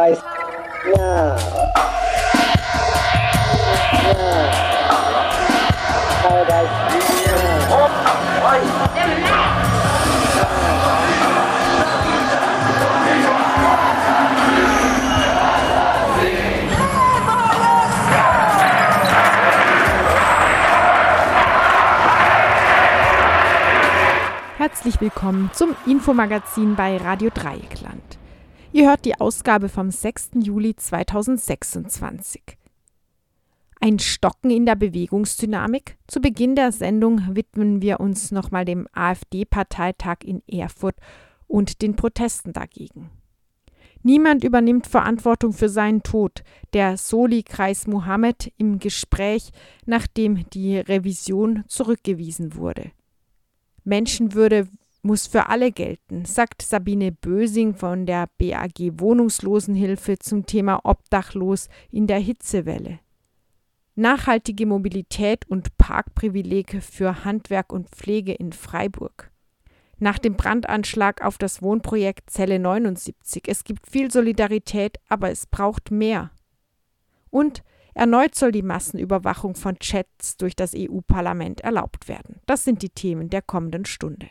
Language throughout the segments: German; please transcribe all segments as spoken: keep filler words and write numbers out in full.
Paradise now. Now. Paradise now. Herzlich willkommen zum Infomagazin bei Radio Dreieckland. Ihr hört die Ausgabe vom sechsten Juli zweitausendsechsundzwanzig. Ein Stocken in der Bewegungsdynamik? Zu Beginn der Sendung widmen wir uns nochmal dem AfD-Parteitag in Erfurt und den Protesten dagegen. Niemand übernimmt Verantwortung für seinen Tod. Der Soli-Kreis Mohammed im Gespräch, nachdem die Revision zurückgewiesen wurde. Menschenwürde muss für alle gelten, sagt Sabine Bösing von der B A G Wohnungslosenhilfe zum Thema Obdachlos in der Hitzewelle. Nachhaltige Mobilität und Parkprivileg für Handwerk und Pflege in Freiburg. Nach dem Brandanschlag auf das Wohnprojekt Zelle neunundsiebzig. Es gibt viel Solidarität, aber es braucht mehr. Und erneut soll die Massenüberwachung von Chats durch das E U-Parlament erlaubt werden. Das sind die Themen der kommenden Stunde.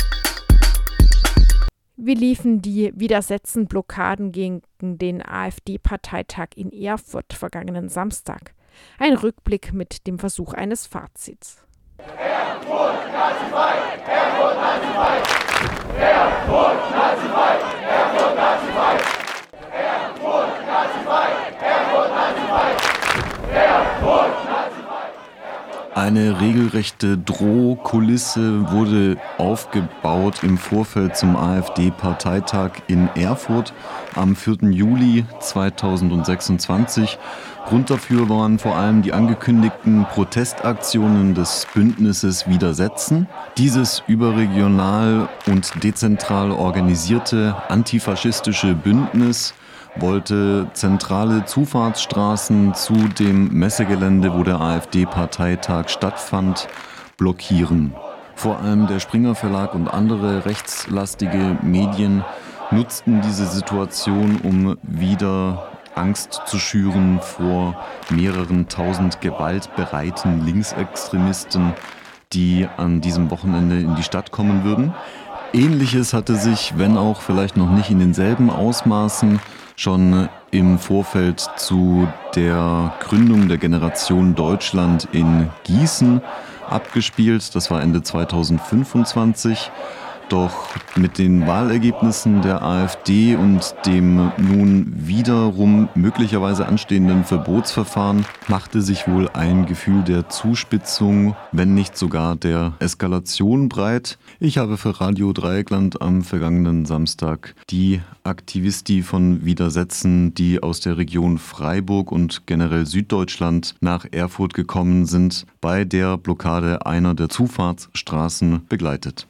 Wie liefen die Widersetzen-Blockaden gegen den AfD-Parteitag in Erfurt vergangenen Samstag? Ein Rückblick mit dem Versuch eines Fazits. Erfurt, Nazifrei! Erfurt, Nazifrei! Erfurt, Nazifrei! Erfurt, Nazifrei! Erfurt, Nazifrei! Erfurt, Nazifrei! Erfurt, Nazifrei! Eine regelrechte Drohkulisse wurde aufgebaut im Vorfeld zum AfD-Parteitag in Erfurt am vierten Juli zweitausendsechsundzwanzig. Grund dafür waren vor allem die angekündigten Protestaktionen des Bündnisses Widersetzen. Dieses überregional und dezentral organisierte antifaschistische Bündnis wollte zentrale Zufahrtsstraßen zu dem Messegelände, wo der AfD-Parteitag stattfand, blockieren. Vor allem der Springer Verlag und andere rechtslastige Medien nutzten diese Situation, um wieder Angst zu schüren vor mehreren tausend gewaltbereiten Linksextremisten, die an diesem Wochenende in die Stadt kommen würden. Ähnliches hatte sich, wenn auch vielleicht noch nicht in denselben Ausmaßen, schon im Vorfeld zu der Gründung der Generation Deutschland in Gießen abgespielt. Das war Ende zweitausendfünfundzwanzig. Doch mit den Wahlergebnissen der AfD und dem nun wiederum möglicherweise anstehenden Verbotsverfahren machte sich wohl ein Gefühl der Zuspitzung, wenn nicht sogar der Eskalation breit. Ich habe für Radio Dreieckland am vergangenen Samstag die Aktivisti von Widersetzen, die aus der Region Freiburg und generell Süddeutschland nach Erfurt gekommen sind, bei der Blockade einer der Zufahrtsstraßen begleitet.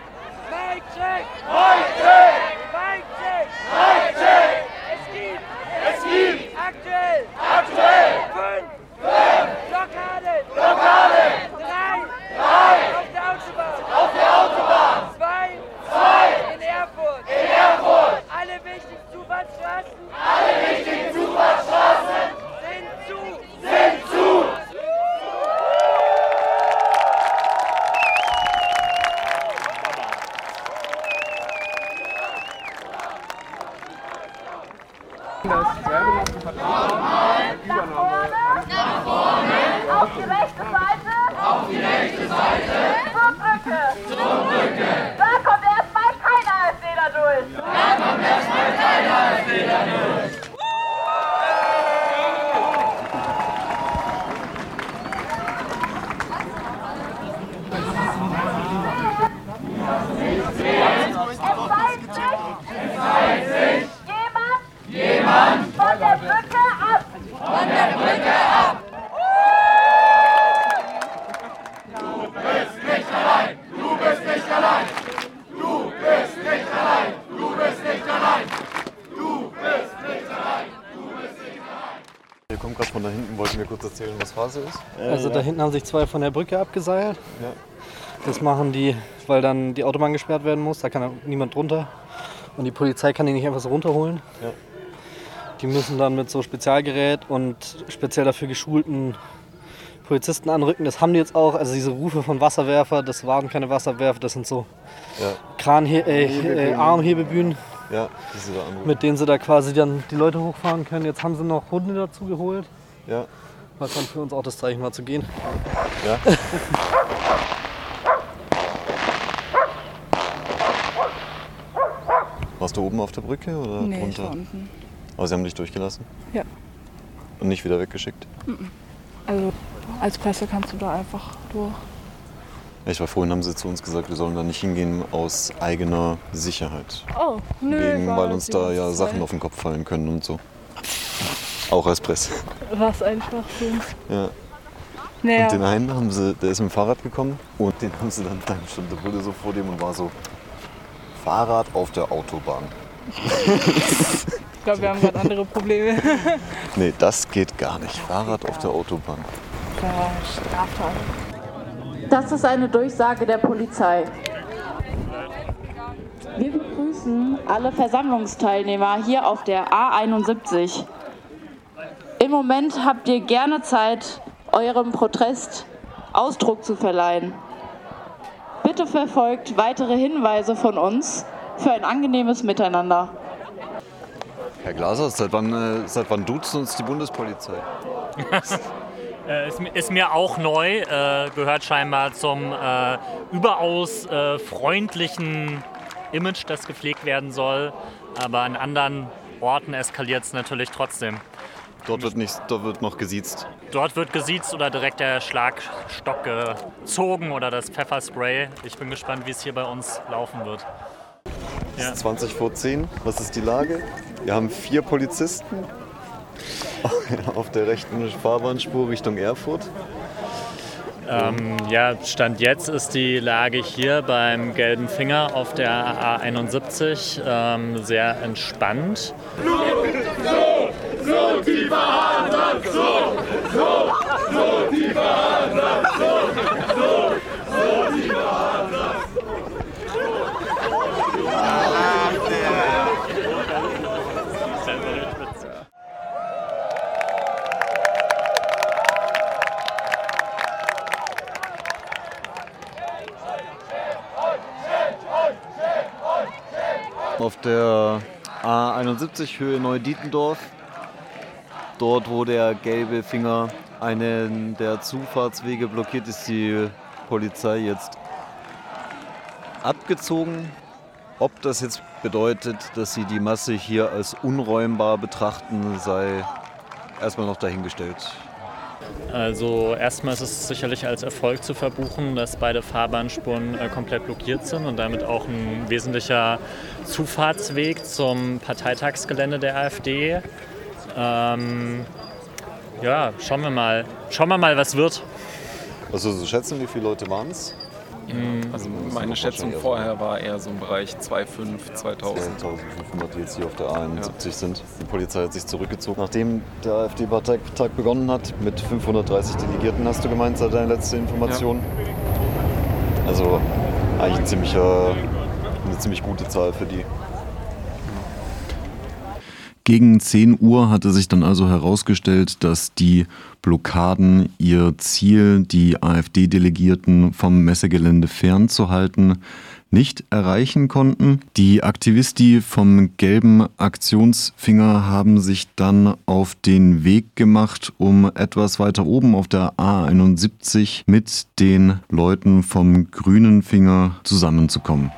Ihr kommt gerade von da hinten, wollten wir kurz erzählen, was Phase ist? Also da hinten haben sich zwei von der Brücke abgeseilt. Ja. Das machen die, weil dann die Autobahn gesperrt werden muss, da kann niemand drunter. Und die Polizei kann die nicht einfach so runterholen. Ja. Die müssen dann mit so Spezialgerät und speziell dafür geschulten Polizisten anrücken. Das haben die jetzt auch. Also diese Rufe von Wasserwerfer, das waren keine Wasserwerfer, das sind so Ja. Kranhe- äh, äh, Armhebebühnen, Ja, die sie da anrufen. mit denen sie da quasi dann die Leute hochfahren können. Jetzt haben sie noch Hunde dazu geholt, Ja. was dann für uns auch das Zeichen war zu gehen. Ja. Warst du oben auf der Brücke oder Nee, ich drunter? war unten. Aber sie haben dich durchgelassen? Ja. Und nicht wieder weggeschickt? Also als Presse kannst du da einfach durch. Ich war vorhin, haben sie zu uns gesagt, wir sollen da nicht hingehen aus eigener Sicherheit. Oh, nö. Wegen, war weil uns die da ganze ja Zeit. Sachen auf den Kopf fallen können und so. Auch als Presse. Was ein Schwachsinn. Ja. Naja, Und den einen haben sie, der ist mit dem Fahrrad gekommen und den haben sie dann, dann stand der wurde so vor dem und war so, Fahrrad auf der Autobahn. ich glaube, wir haben gerade andere Probleme. Nee, das geht gar nicht. Fahrrad auf der Autobahn. Ja, Straftat. Das ist eine Durchsage der Polizei. Wir begrüßen alle Versammlungsteilnehmer hier auf der A einundsiebzig. Im Moment habt ihr gerne Zeit, eurem Protest Ausdruck zu verleihen. Bitte verfolgt weitere Hinweise von uns für ein angenehmes Miteinander. Herr Glaser, seit wann, äh, seit wann duzt uns die Bundespolizei? Äh, ist, ist mir auch neu, äh, gehört scheinbar zum äh, überaus äh, freundlichen Image, das gepflegt werden soll. Aber an anderen Orten eskaliert es natürlich trotzdem. Dort wird, nicht, dort wird noch gesiezt. Dort wird gesiezt oder direkt der Schlagstock gezogen oder das Pfefferspray. Ich bin gespannt, wie es hier bei uns laufen wird. Es Ja. ist zwanzig vor zehn. Was ist die Lage? Wir haben vier Polizisten auf der rechten Fahrbahnspur Richtung Erfurt. Ähm, ja, Stand jetzt ist die Lage hier beim Gelben Finger auf der A einundsiebzig ähm, sehr entspannt. So tiefer Ansatz, so, so, so tiefer Ansatz, so, so, so tiefer Ansatz. Auf der A einundsiebzig Höhe Neudietendorf. Dort, wo der gelbe Finger einen der Zufahrtswege blockiert, ist die Polizei jetzt abgezogen. Ob das jetzt bedeutet, dass sie die Masse hier als unräumbar betrachten, sei erstmal noch dahingestellt. Also erstmal ist es sicherlich als Erfolg zu verbuchen, dass beide Fahrbahnspuren äh, komplett blockiert sind und damit auch ein wesentlicher Zufahrtsweg zum Parteitagsgelände der AfD. Ähm, ja, schauen wir mal. Schauen wir mal, was wird. Also so schätzen, wie viele Leute waren es? Also meine Schätzung vorher war eher so im Bereich zweitausendfünfhundert, zweitausend. zweitausendfünfhundert, die jetzt hier auf der A einundsiebzig ja. sind. Die Polizei hat sich zurückgezogen. Nachdem der AfD-Parteitag begonnen hat, mit fünfhundertdreißig Delegierten, hast du gemeint, seit deine letzte Information. Ja. Also eigentlich ein ziemlicher, eine ziemlich gute Zahl für die. Gegen zehn Uhr hatte sich dann also herausgestellt, dass die Blockaden ihr Ziel, die AfD-Delegierten vom Messegelände fernzuhalten, nicht erreichen konnten. Die Aktivisti vom gelben Aktionsfinger haben sich dann auf den Weg gemacht, um etwas weiter oben auf der A einundsiebzig mit den Leuten vom grünen Finger zusammenzukommen.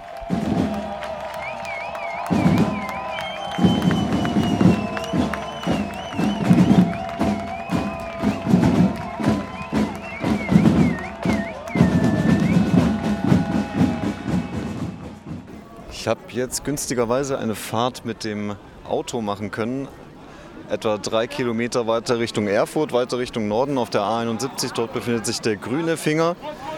Ich habe jetzt günstigerweise eine Fahrt mit dem Auto machen können, etwa drei Kilometer weiter Richtung Erfurt, weiter Richtung Norden auf der A einundsiebzig. Dort befindet sich der grüne Finger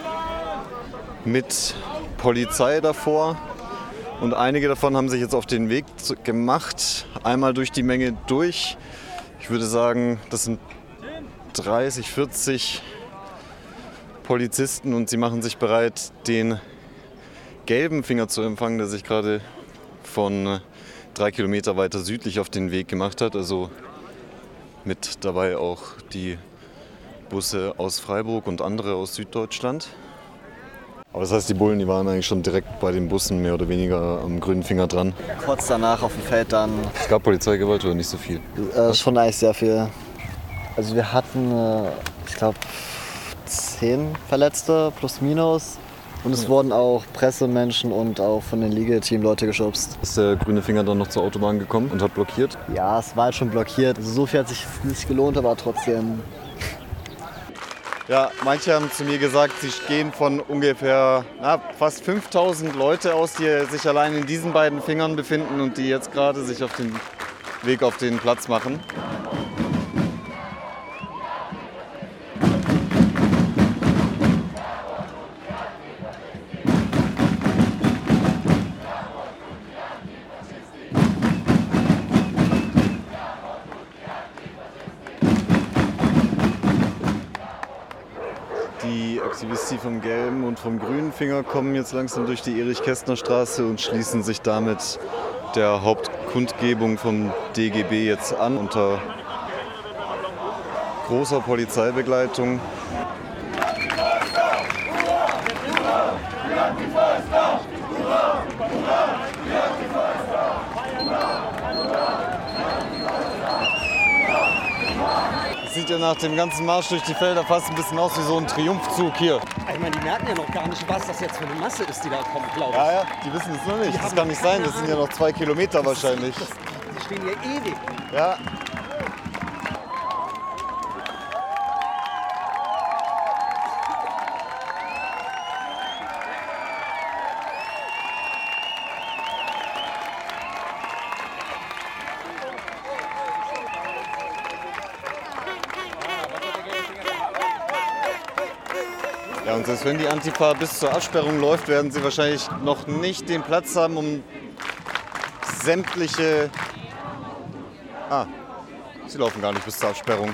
mit Polizei davor. Und einige davon haben sich jetzt auf den Weg gemacht, einmal durch die Menge durch. Ich würde sagen, das sind dreißig, vierzig Polizisten und sie machen sich bereit, den gelben Finger zu empfangen, der sich gerade von drei Kilometer weiter südlich auf den Weg gemacht hat. Also mit dabei auch die Busse aus Freiburg und andere aus Süddeutschland. Aber das heißt, die Bullen, die waren eigentlich schon direkt bei den Bussen mehr oder weniger am grünen Finger dran. Kurz danach auf dem Feld dann. Es gab Polizeigewalt oder nicht so viel? Äh, schon eigentlich sehr viel. Also wir hatten, äh, ich glaube, zehn Verletzte plus minus. Und es ja. wurden auch Pressemenschen und auch von den Liga-Team Leute geschubst. Ist der grüne Finger dann noch zur Autobahn gekommen und hat blockiert? Ja, es war halt schon blockiert. Also so viel hat sich nicht gelohnt, aber trotzdem. Ja, manche haben zu mir gesagt, sie gehen von ungefähr na, fast fünftausend Leute aus, die sich allein in diesen beiden Fingern befinden und die jetzt gerade sich auf den Weg auf den Platz machen. Die Aktivisten vom gelben und vom grünen Finger kommen jetzt langsam durch die Erich-Kästner-Straße und schließen sich damit der Hauptkundgebung vom D G B jetzt an, unter großer Polizeibegleitung. Sieht ja nach dem ganzen Marsch durch die Felder fast ein bisschen aus wie so ein Triumphzug hier. Ich meine, die merken ja noch gar nicht, was das jetzt für eine Masse ist, die da kommt, glaube ich. Ja, ja, die wissen es noch nicht. Das kann nicht sein, das sind ja noch zwei Kilometer wahrscheinlich. Das, die stehen hier ewig. Ja. Ja, und selbst wenn die Antifa bis zur Absperrung läuft, werden sie wahrscheinlich noch nicht den Platz haben, um sämtliche... Ah, sie laufen gar nicht bis zur Absperrung.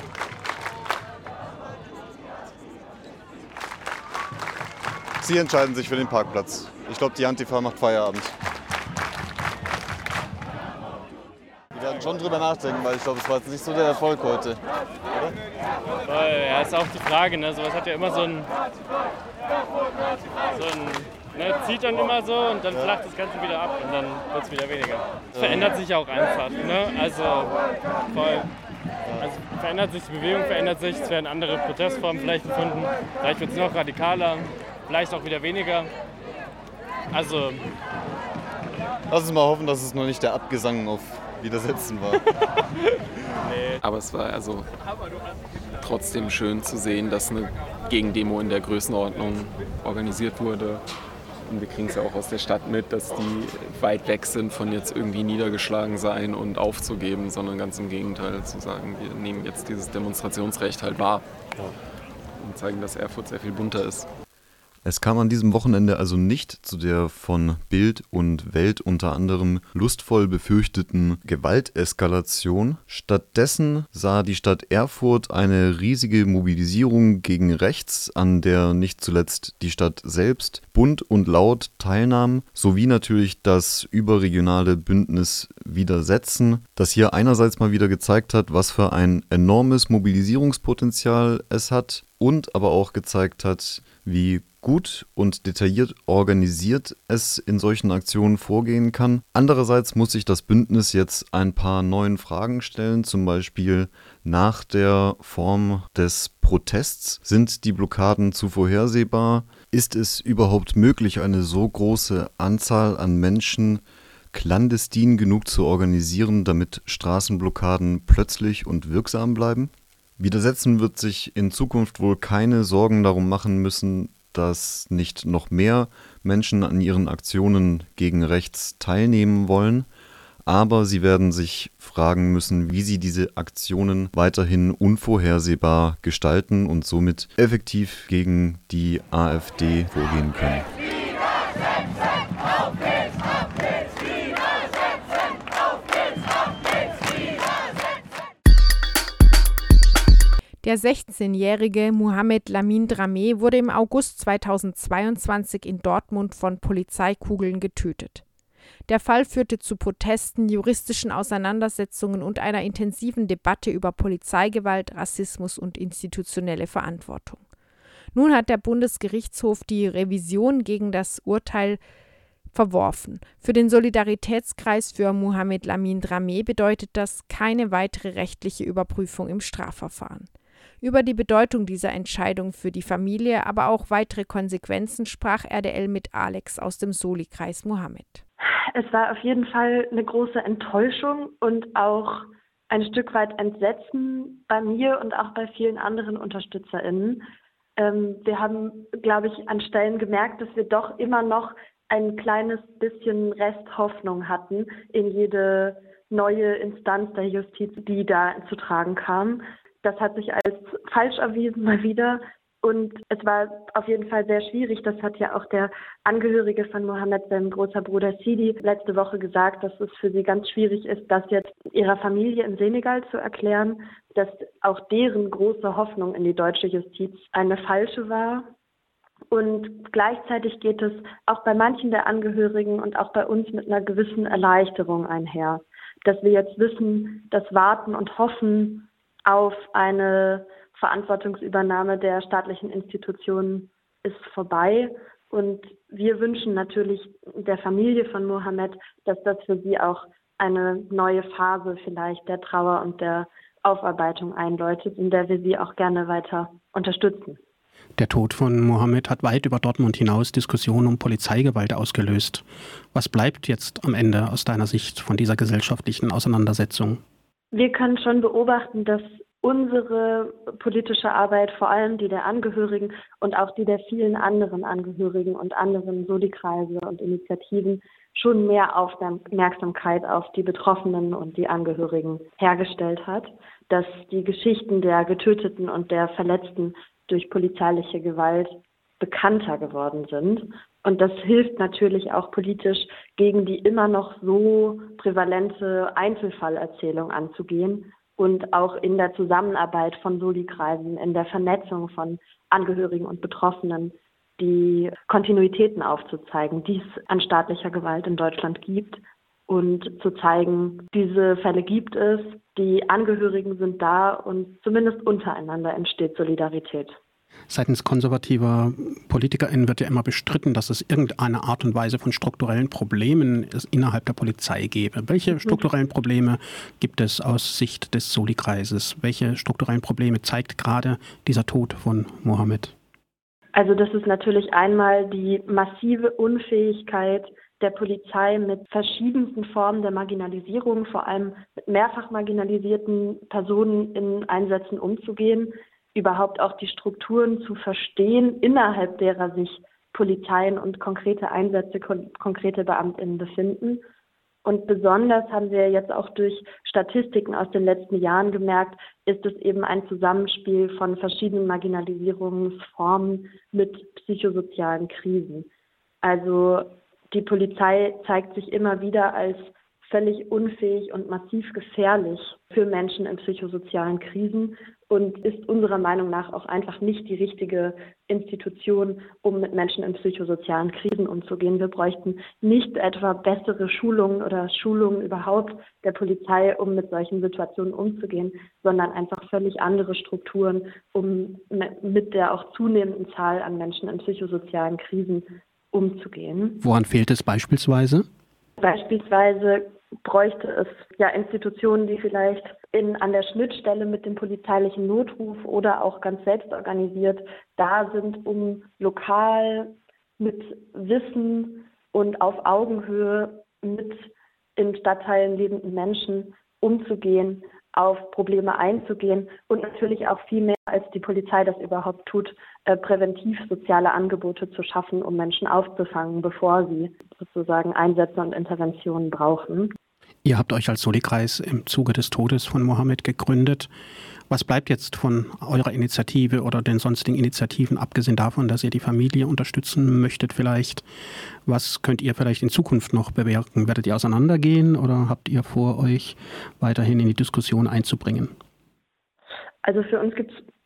Sie entscheiden sich für den Parkplatz. Ich glaube, die Antifa macht Feierabend. Die werden schon drüber nachdenken, weil ich glaube, es war jetzt nicht so der Erfolg heute. Oder? Ja, ist auch die Frage, ne? Sowas hat ja immer so ein, so ein ne? Zieht dann immer so und dann flacht das Ganze wieder ab und dann wird es wieder weniger. Es verändert sich auch einfach, ne? Also, voll, also verändert sich die Bewegung, verändert sich, es werden andere Protestformen vielleicht gefunden, vielleicht wird es noch radikaler, vielleicht auch wieder weniger. Also, lass uns mal hoffen, dass es noch nicht der Abgesang auf Widersetzen war. Nee. Aber es war also trotzdem schön zu sehen, dass eine Gegendemo in der Größenordnung organisiert wurde. Und wir kriegen es ja auch aus der Stadt mit, dass die weit weg sind von jetzt irgendwie niedergeschlagen sein und aufzugeben, sondern ganz im Gegenteil zu sagen, wir nehmen jetzt dieses Demonstrationsrecht halt wahr und zeigen, dass Erfurt sehr viel bunter ist. Es kam an diesem Wochenende also nicht zu der von Bild und Welt unter anderem lustvoll befürchteten Gewalteskalation. Stattdessen sah die Stadt Erfurt eine riesige Mobilisierung gegen rechts, an der nicht zuletzt die Stadt selbst bunt und laut teilnahm, sowie natürlich das überregionale Bündnis Widersetzen, das hier einerseits mal wieder gezeigt hat, was für ein enormes Mobilisierungspotenzial es hat und aber auch gezeigt hat, wie gut und detailliert organisiert es in solchen Aktionen vorgehen kann. Andererseits muss sich das Bündnis jetzt ein paar neuen Fragen stellen, zum Beispiel nach der Form des Protests. Sind die Blockaden zu vorhersehbar? Ist es überhaupt möglich, eine so große Anzahl an Menschen clandestin genug zu organisieren, damit Straßenblockaden plötzlich und wirksam bleiben? Widersetzen wird sich in Zukunft wohl keine Sorgen darum machen müssen, dass nicht noch mehr Menschen an ihren Aktionen gegen rechts teilnehmen wollen, aber sie werden sich fragen müssen, wie sie diese Aktionen weiterhin unvorhersehbar gestalten und somit effektiv gegen die AfD vorgehen können. Der sechzehnjährige Mohamed Lamin Drameh wurde im August zweitausendzweiundzwanzig in Dortmund von Polizeikugeln getötet. Der Fall führte zu Protesten, juristischen Auseinandersetzungen und einer intensiven Debatte über Polizeigewalt, Rassismus und institutionelle Verantwortung. Nun hat der Bundesgerichtshof die Revision gegen das Urteil verworfen. Für den Solidaritätskreis für Mohamed Lamin Drameh bedeutet das keine weitere rechtliche Überprüfung im Strafverfahren. Über die Bedeutung dieser Entscheidung für die Familie, aber auch weitere Konsequenzen sprach R D L mit Alex aus dem Soli-Kreis Mohammed. Es war auf jeden Fall eine große Enttäuschung und auch ein Stück weit Entsetzen bei mir und auch bei vielen anderen UnterstützerInnen. Ähm, wir haben, glaube ich, an Stellen gemerkt, dass wir doch immer noch ein kleines bisschen Resthoffnung hatten in jede neue Instanz der Justiz, die da zu tragen kam. Das hat sich als falsch erwiesen mal wieder und es war auf jeden Fall sehr schwierig. Das hat ja auch der Angehörige von Mohammed, sein großer Bruder Sidi, letzte Woche gesagt, dass es für sie ganz schwierig ist, das jetzt ihrer Familie in Senegal zu erklären, dass auch deren große Hoffnung in die deutsche Justiz eine falsche war. Und gleichzeitig geht es auch bei manchen der Angehörigen und auch bei uns mit einer gewissen Erleichterung einher, dass wir jetzt wissen, das Warten und Hoffen auf eine Verantwortungsübernahme der staatlichen Institutionen ist vorbei. Und wir wünschen natürlich der Familie von Mohammed, dass das für sie auch eine neue Phase vielleicht der Trauer und der Aufarbeitung einläutet, in der wir sie auch gerne weiter unterstützen. Der Tod von Mohammed hat weit über Dortmund hinaus Diskussionen um Polizeigewalt ausgelöst. Was bleibt jetzt am Ende aus deiner Sicht von dieser gesellschaftlichen Auseinandersetzung? Wir können schon beobachten, dass unsere politische Arbeit, vor allem die der Angehörigen und auch die der vielen anderen Angehörigen und anderen Soli-Kreise und Initiativen, schon mehr Aufmerksamkeit auf die Betroffenen und die Angehörigen hergestellt hat, dass die Geschichten der Getöteten und der Verletzten durch polizeiliche Gewalt bekannter geworden sind. Und das hilft natürlich auch politisch, gegen die immer noch so prävalente Einzelfallerzählung anzugehen und auch in der Zusammenarbeit von Soli-Kreisen, in der Vernetzung von Angehörigen und Betroffenen die Kontinuitäten aufzuzeigen, die es an staatlicher Gewalt in Deutschland gibt und zu zeigen, diese Fälle gibt es, die Angehörigen sind da und zumindest untereinander entsteht Solidarität. Seitens konservativer PolitikerInnen wird ja immer bestritten, dass es irgendeine Art und Weise von strukturellen Problemen innerhalb der Polizei gäbe. Welche strukturellen Probleme gibt es aus Sicht des Soli-Kreises? Welche strukturellen Probleme zeigt gerade dieser Tod von Mohammed? Also das ist natürlich einmal die massive Unfähigkeit der Polizei mit verschiedensten Formen der Marginalisierung, vor allem mit mehrfach marginalisierten Personen in Einsätzen umzugehen, überhaupt auch die Strukturen zu verstehen, innerhalb derer sich Polizeien und konkrete Einsätze, kon- konkrete BeamtInnen befinden. Und besonders haben wir jetzt auch durch Statistiken aus den letzten Jahren gemerkt, ist es eben ein Zusammenspiel von verschiedenen Marginalisierungsformen mit psychosozialen Krisen. Also die Polizei zeigt sich immer wieder als völlig unfähig und massiv gefährlich für Menschen in psychosozialen Krisen und ist unserer Meinung nach auch einfach nicht die richtige Institution, um mit Menschen in psychosozialen Krisen umzugehen. Wir bräuchten nicht etwa bessere Schulungen oder Schulungen überhaupt der Polizei, um mit solchen Situationen umzugehen, sondern einfach völlig andere Strukturen, um mit der auch zunehmenden Zahl an Menschen in psychosozialen Krisen umzugehen. Woran fehlt es beispielsweise? Beispielsweise bräuchte es ja Institutionen, die vielleicht in, an der Schnittstelle mit dem polizeilichen Notruf oder auch ganz selbst organisiert da sind, um lokal mit Wissen und auf Augenhöhe mit in Stadtteilen lebenden Menschen umzugehen, auf Probleme einzugehen und natürlich auch viel mehr, als die Polizei das überhaupt tut, äh, präventiv soziale Angebote zu schaffen, um Menschen aufzufangen, bevor sie sozusagen Einsätze und Interventionen brauchen. Ihr habt euch als Soli-Kreis im Zuge des Todes von Mohammed gegründet. Was bleibt jetzt von eurer Initiative oder den sonstigen Initiativen, abgesehen davon, dass ihr die Familie unterstützen möchtet vielleicht? Was könnt ihr vielleicht in Zukunft noch bewirken? Werdet ihr auseinandergehen oder habt ihr vor, euch weiterhin in die Diskussion einzubringen? Also für uns gibt es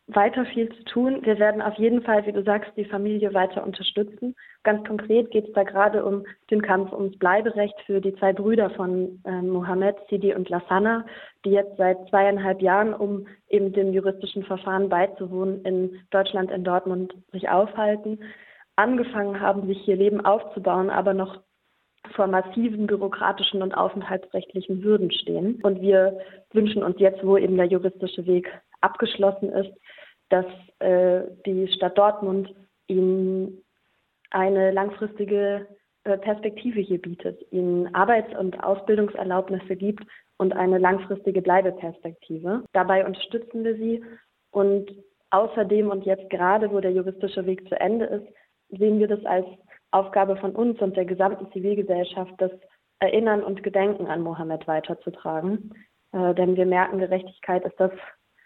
weiter viel zu tun. Wir werden auf jeden Fall, wie du sagst, die Familie weiter unterstützen. Ganz konkret geht es da gerade um den Kampf ums Bleiberecht für die zwei Brüder von äh, Mohammed, Sidi und Lassana, die jetzt seit zweieinhalb Jahren, um eben dem juristischen Verfahren beizuwohnen, in Deutschland, in Dortmund sich aufhalten. Angefangen haben, sich hier Leben aufzubauen, aber noch vor massiven bürokratischen und aufenthaltsrechtlichen Hürden stehen. Und wir wünschen uns jetzt, wo eben der juristische Weg abgeschlossen ist, dass äh, die Stadt Dortmund ihnen eine langfristige äh, Perspektive hier bietet, ihnen Arbeits- und Ausbildungserlaubnisse gibt und eine langfristige Bleibeperspektive. Dabei unterstützen wir sie und außerdem und jetzt gerade, wo der juristische Weg zu Ende ist, sehen wir das als Aufgabe von uns und der gesamten Zivilgesellschaft, das Erinnern und Gedenken an Mohammed weiterzutragen. Äh, denn wir merken, Gerechtigkeit ist das,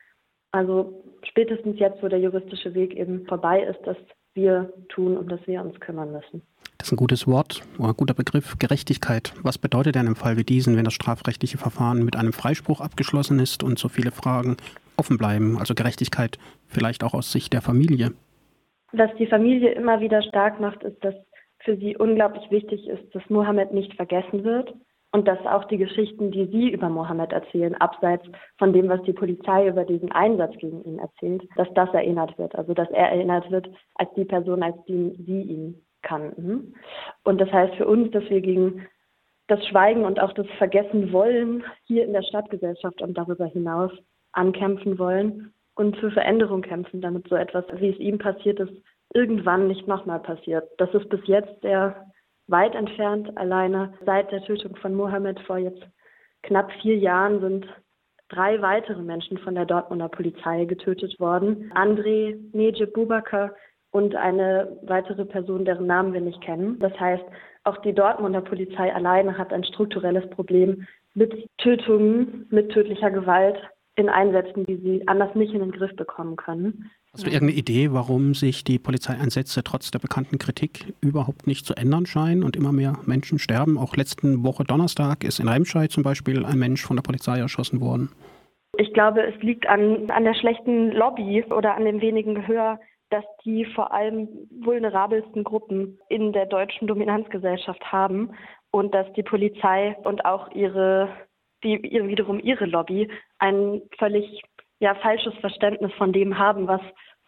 also spätestens jetzt, wo der juristische Weg eben vorbei ist, dass wir tun und dass wir uns kümmern müssen. Das ist ein gutes Wort oder ein guter Begriff, Gerechtigkeit. Was bedeutet denn im Fall wie diesen, wenn das strafrechtliche Verfahren mit einem Freispruch abgeschlossen ist und so viele Fragen offen bleiben? Also Gerechtigkeit vielleicht auch aus Sicht der Familie. Was die Familie immer wieder stark macht, ist, dass für sie unglaublich wichtig ist, dass Mohammed nicht vergessen wird und dass auch die Geschichten, die sie über Mohammed erzählen, abseits von dem, was die Polizei über diesen Einsatz gegen ihn erzählt, dass das erinnert wird. Also dass er erinnert wird als die Person, als die sie ihn kannten. Und das heißt für uns, dass wir gegen das Schweigen und auch das Vergessen wollen hier in der Stadtgesellschaft und darüber hinaus ankämpfen wollen und für Veränderung kämpfen, damit so etwas, wie es ihm passiert ist, irgendwann nicht nochmal passiert. Das ist bis jetzt sehr weit entfernt. Alleine seit der Tötung von Mohammed vor jetzt knapp vier Jahren sind drei weitere Menschen von der Dortmunder Polizei getötet worden. André, Necip Bubakar und eine weitere Person, deren Namen wir nicht kennen. Das heißt, auch die Dortmunder Polizei alleine hat ein strukturelles Problem mit Tötungen, mit tödlicher Gewalt in Einsätzen, die sie anders nicht in den Griff bekommen können. Hast du irgendeine Idee, warum sich die Polizeieinsätze trotz der bekannten Kritik überhaupt nicht zu ändern scheinen und immer mehr Menschen sterben? Auch letzten Woche Donnerstag ist in Remscheid zum Beispiel ein Mensch von der Polizei erschossen worden. Ich glaube, es liegt an, an der schlechten Lobby oder an dem wenigen Gehör, dass die vor allem vulnerabelsten Gruppen in der deutschen Dominanzgesellschaft haben und dass die Polizei und auch ihre, die wiederum ihre Lobby ein völlig ja, falsches Verständnis von dem haben, was,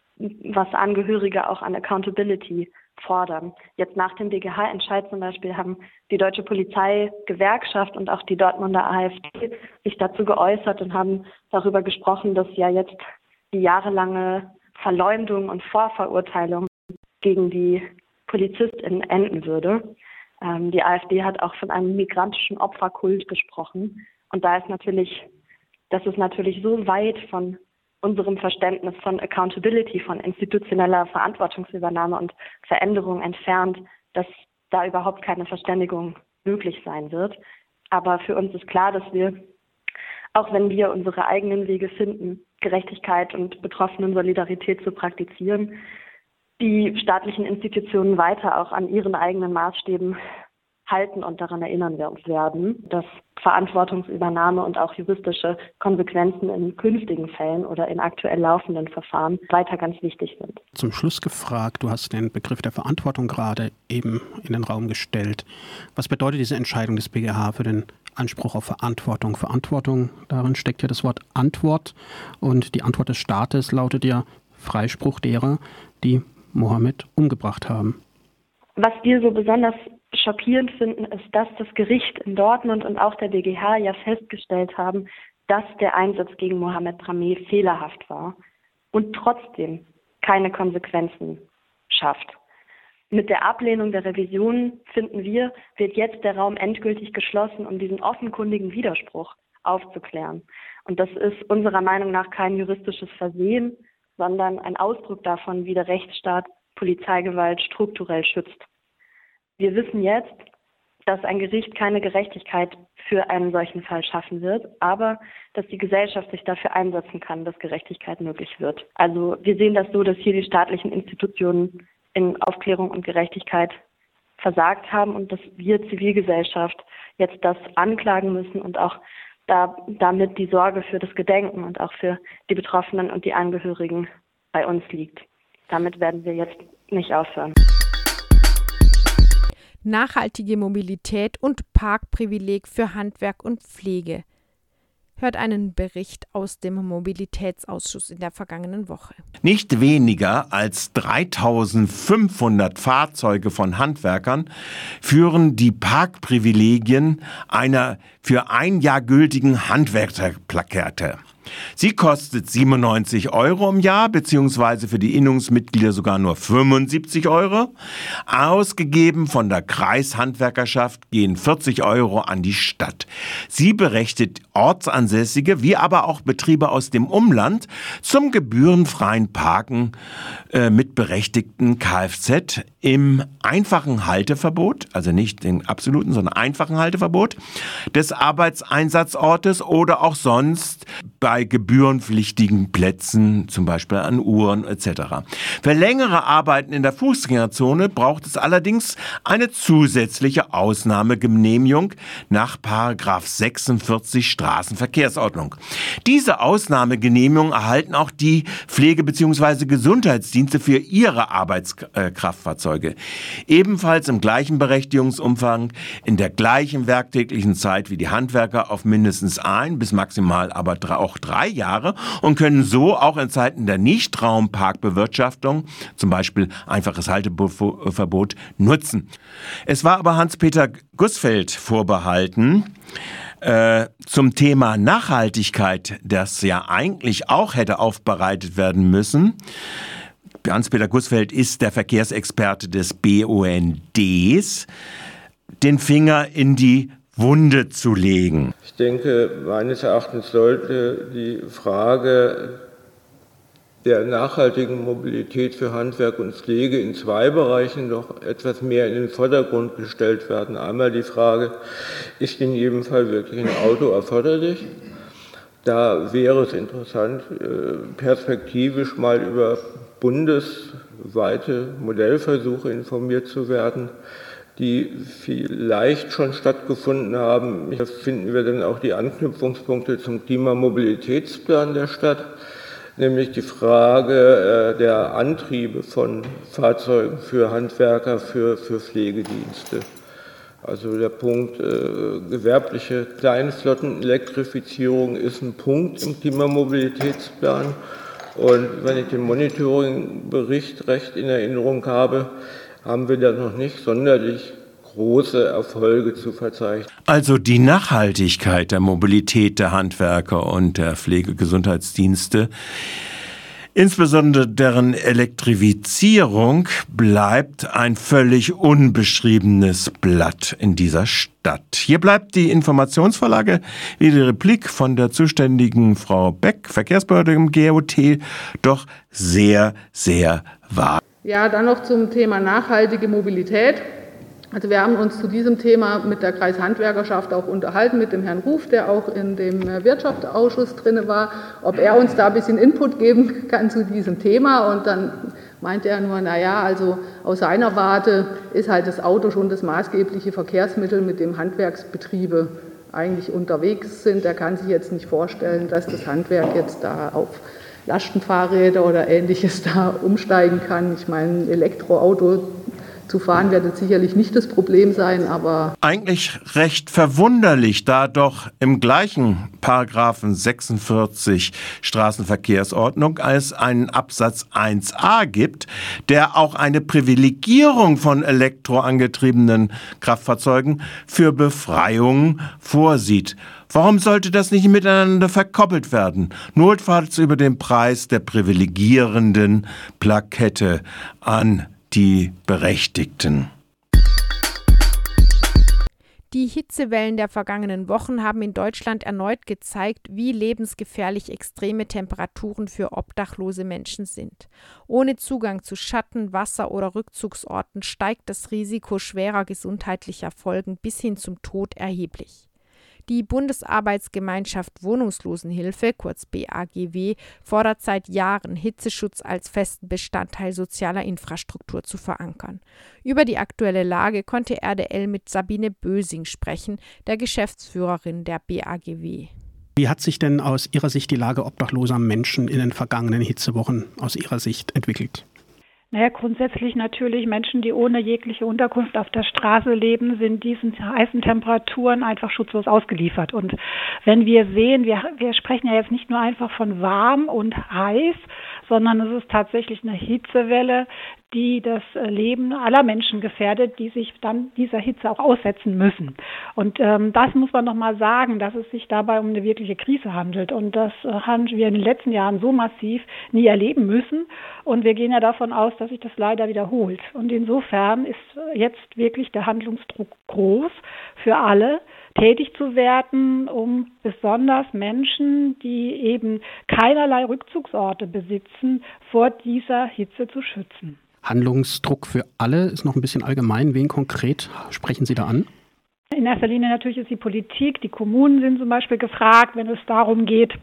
was Angehörige auch an Accountability fordern. Jetzt nach dem B G H-Entscheid zum Beispiel haben die Deutsche Polizeigewerkschaft und auch die Dortmunder A f D sich dazu geäußert und haben darüber gesprochen, dass ja jetzt die jahrelange Verleumdung und Vorverurteilung gegen die PolizistInnen enden würde. Ähm, die AfD hat auch von einem migrantischen Opferkult gesprochen. Und da ist natürlich, das ist natürlich so weit von unserem Verständnis von Accountability, von institutioneller Verantwortungsübernahme und Veränderung entfernt, dass da überhaupt keine Verständigung möglich sein wird. Aber für uns ist klar, dass wir, auch wenn wir unsere eigenen Wege finden, Gerechtigkeit und betroffenen Solidarität zu praktizieren, die staatlichen Institutionen weiter auch an ihren eigenen Maßstäben halten und daran erinnern werden, dass Verantwortungsübernahme und auch juristische Konsequenzen in künftigen Fällen oder in aktuell laufenden Verfahren weiter ganz wichtig sind. Zum Schluss gefragt, du hast den Begriff der Verantwortung gerade eben in den Raum gestellt. Was bedeutet diese Entscheidung des B G H für den Anspruch auf Verantwortung? Verantwortung, darin steckt ja das Wort Antwort und die Antwort des Staates lautet ja Freispruch derer, die Mohammed umgebracht haben. Was wir so besonders schockierend finden, ist, dass das Gericht in Dortmund und auch der B G H ja festgestellt haben, dass der Einsatz gegen Mohammed Brameh fehlerhaft war und trotzdem keine Konsequenzen schafft. Mit der Ablehnung der Revision, finden wir, wird jetzt der Raum endgültig geschlossen, um diesen offenkundigen Widerspruch aufzuklären. Und das ist unserer Meinung nach kein juristisches Versehen, sondern ein Ausdruck davon, wie der Rechtsstaat Polizeigewalt strukturell schützt. Wir wissen jetzt, dass ein Gericht keine Gerechtigkeit für einen solchen Fall schaffen wird, aber dass die Gesellschaft sich dafür einsetzen kann, dass Gerechtigkeit möglich wird. Also wir sehen das so, dass hier die staatlichen Institutionen in Aufklärung und Gerechtigkeit versagt haben und dass wir Zivilgesellschaft jetzt das anklagen müssen und auch da, damit die Sorge für das Gedenken und auch für die Betroffenen und die Angehörigen bei uns liegt. Damit werden wir jetzt nicht aufhören. Nachhaltige Mobilität und Parkprivileg für Handwerk und Pflege. Hört einen Bericht aus dem Mobilitätsausschuss in der vergangenen Woche. Nicht weniger als dreitausendfünfhundert Fahrzeuge von Handwerkern führen die Parkprivilegien einer für ein Jahr gültigen Handwerkerplakette. Sie kostet siebenundneunzig Euro im Jahr, beziehungsweise für die Innungsmitglieder sogar nur fünfundsiebzig Euro. Ausgegeben von der Kreishandwerkerschaft gehen vierzig Euro an die Stadt. Sie berechtigt Ortsansässige, wie aber auch Betriebe aus dem Umland zum gebührenfreien Parken äh, mit berechtigten Kfz im einfachen Halteverbot, also nicht im absoluten, sondern einfachen Halteverbot des Arbeitseinsatzortes oder auch sonst bei gebührenpflichtigen Plätzen, zum Beispiel an Uhren et cetera. Für längere Arbeiten in der Fußgängerzone braucht es allerdings eine zusätzliche Ausnahmegenehmigung nach Paragraph sechsundvierzig Straßenverkehrsordnung. Diese Ausnahmegenehmigung erhalten auch die Pflege- bzw. Gesundheitsdienste für ihre Arbeitskraftfahrzeuge. Ebenfalls im gleichen Berechtigungsumfang, in der gleichen werktäglichen Zeit wie die Handwerker auf mindestens ein bis maximal aber auch drei Jahre und können so auch in Zeiten der Nichtraumparkbewirtschaftung, zum Beispiel einfaches Halteverbot, nutzen. Es war aber Hans-Peter Gussfeld vorbehalten, äh, zum Thema Nachhaltigkeit, das ja eigentlich auch hätte aufbereitet werden müssen. Hans-Peter Gussfeld ist der Verkehrsexperte des B U N Ds, den Finger in die Wunde zu legen. Ich denke, meines Erachtens sollte die Frage der nachhaltigen Mobilität für Handwerk und Pflege in zwei Bereichen noch etwas mehr in den Vordergrund gestellt werden. Einmal die Frage, ist in jedem Fall wirklich ein Auto erforderlich? Da wäre es interessant, perspektivisch mal über bundesweite Modellversuche informiert zu werden, die vielleicht schon stattgefunden haben. Hier finden wir dann auch die Anknüpfungspunkte zum Klimamobilitätsplan der Stadt, nämlich die Frage äh, der Antriebe von Fahrzeugen für Handwerker, für, für Pflegedienste. Also der Punkt äh, gewerbliche Kleinflottenelektrifizierung ist ein Punkt im Klimamobilitätsplan. Und wenn ich den Monitoringbericht recht in Erinnerung habe, haben wir da noch nicht sonderlich große Erfolge zu verzeichnen. Also die Nachhaltigkeit der Mobilität der Handwerker und der Pflegegesundheitsdienste, insbesondere deren Elektrifizierung, bleibt ein völlig unbeschriebenes Blatt in dieser Stadt. Hier bleibt die Informationsvorlage wie die Replik von der zuständigen Frau Beck, Verkehrsbehörde im G O T, doch sehr, sehr vage. Ja, dann noch zum Thema nachhaltige Mobilität. Also wir haben uns zu diesem Thema mit der Kreishandwerkerschaft auch unterhalten, mit dem Herrn Ruf, der auch in dem Wirtschaftsausschuss drin war, ob er uns da ein bisschen Input geben kann zu diesem Thema. Und dann meinte er nur, naja, also aus seiner Warte ist halt das Auto schon das maßgebliche Verkehrsmittel, mit dem Handwerksbetriebe eigentlich unterwegs sind. Er kann sich jetzt nicht vorstellen, dass das Handwerk jetzt da auf Lastenfahrräder oder Ähnliches da umsteigen kann. Ich meine, ein Elektroauto zu fahren wird jetzt sicherlich nicht das Problem sein, aber... Eigentlich recht verwunderlich, da doch im gleichen Paragraphen sechsundvierzig Straßenverkehrsordnung es einen Absatz eins a gibt, der auch eine Privilegierung von elektroangetriebenen Kraftfahrzeugen für Befreiung vorsieht. Warum sollte das nicht miteinander verkoppelt werden? Notfalls über den Preis der privilegierenden Plakette an die Berechtigten. Die Hitzewellen der vergangenen Wochen haben in Deutschland erneut gezeigt, wie lebensgefährlich extreme Temperaturen für obdachlose Menschen sind. Ohne Zugang zu Schatten, Wasser oder Rückzugsorten steigt das Risiko schwerer gesundheitlicher Folgen bis hin zum Tod erheblich. Die Bundesarbeitsgemeinschaft Wohnungslosenhilfe, kurz B A G W, fordert seit Jahren, Hitzeschutz als festen Bestandteil sozialer Infrastruktur zu verankern. Über die aktuelle Lage konnte R D L mit Sabine Bösing sprechen, der Geschäftsführerin der B A G W. Wie hat sich denn aus Ihrer Sicht die Lage obdachloser Menschen in den vergangenen Hitzewochen aus Ihrer Sicht entwickelt? Naja, grundsätzlich natürlich Menschen, die ohne jegliche Unterkunft auf der Straße leben, sind diesen heißen Temperaturen einfach schutzlos ausgeliefert. Und wenn wir sehen, wir, wir sprechen ja jetzt nicht nur einfach von warm und heiß, sondern es ist tatsächlich eine Hitzewelle, die das Leben aller Menschen gefährdet, die sich dann dieser Hitze auch aussetzen müssen. Und ähm, das muss man nochmal sagen, dass es sich dabei um eine wirkliche Krise handelt. Und das äh, haben wir in den letzten Jahren so massiv nie erleben müssen. Und wir gehen ja davon aus, dass sich das leider wiederholt. Und insofern ist jetzt wirklich der Handlungsdruck groß für alle, tätig zu werden, um besonders Menschen, die eben keinerlei Rückzugsorte besitzen, vor dieser Hitze zu schützen. Handlungsdruck für alle ist noch ein bisschen allgemein. Wen konkret sprechen Sie da an? In erster Linie natürlich ist die Politik. Die Kommunen sind zum Beispiel gefragt, wenn es darum geht,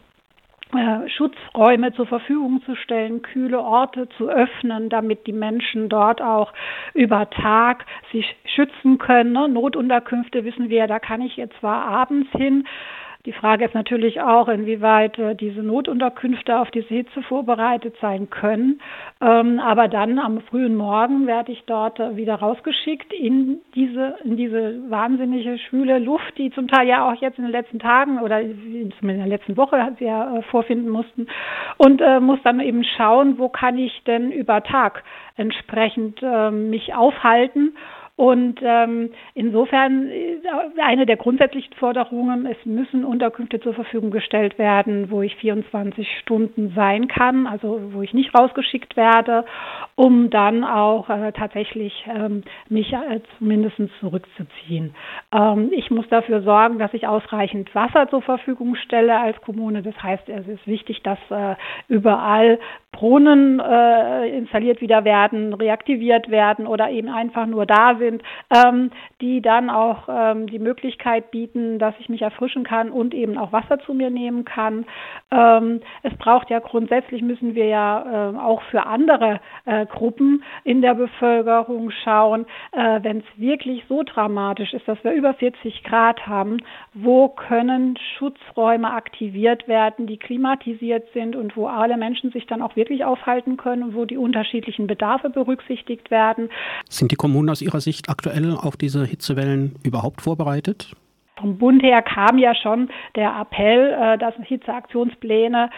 äh, Schutzräume zur Verfügung zu stellen, kühle Orte zu öffnen, damit die Menschen dort auch über Tag sich schützen können. Ne? Notunterkünfte wissen wir, da kann ich jetzt zwar abends hin. Die Frage ist natürlich auch, inwieweit äh, diese Notunterkünfte auf diese Hitze vorbereitet sein können. Ähm, aber dann am frühen Morgen werde ich dort äh, wieder rausgeschickt in diese, in diese wahnsinnige schwüle Luft, die zum Teil ja auch jetzt in den letzten Tagen oder zumindest in der letzten Woche wir äh, vorfinden mussten. Und äh, muss dann eben schauen, wo kann ich denn über Tag entsprechend äh, mich aufhalten. Und ähm, insofern eine der grundsätzlichen Forderungen, es müssen Unterkünfte zur Verfügung gestellt werden, wo ich vierundzwanzig Stunden sein kann, also wo ich nicht rausgeschickt werde, um dann auch äh, tatsächlich ähm, mich äh, zumindest zurückzuziehen. Ähm, ich muss dafür sorgen, dass ich ausreichend Wasser zur Verfügung stelle als Kommune. Das heißt, es ist wichtig, dass äh, überall Brunnen äh, installiert wieder werden, reaktiviert werden oder eben einfach nur da sind, ähm, die dann auch ähm, die Möglichkeit bieten, dass ich mich erfrischen kann und eben auch Wasser zu mir nehmen kann. Ähm, es braucht ja grundsätzlich, müssen wir ja äh, auch für andere äh, Gruppen in der Bevölkerung schauen, äh, wenn es wirklich so dramatisch ist, dass wir über vierzig Grad haben, wo können Schutzräume aktiviert werden, die klimatisiert sind und wo alle Menschen sich dann auch wirklich aufhalten können und wo die unterschiedlichen Bedarfe berücksichtigt werden. Sind die Kommunen aus Ihrer Sicht aktuell auf diese Hitzewellen überhaupt vorbereitet? Vom Bund her kam ja schon der Appell, dass Hitzeaktionspläne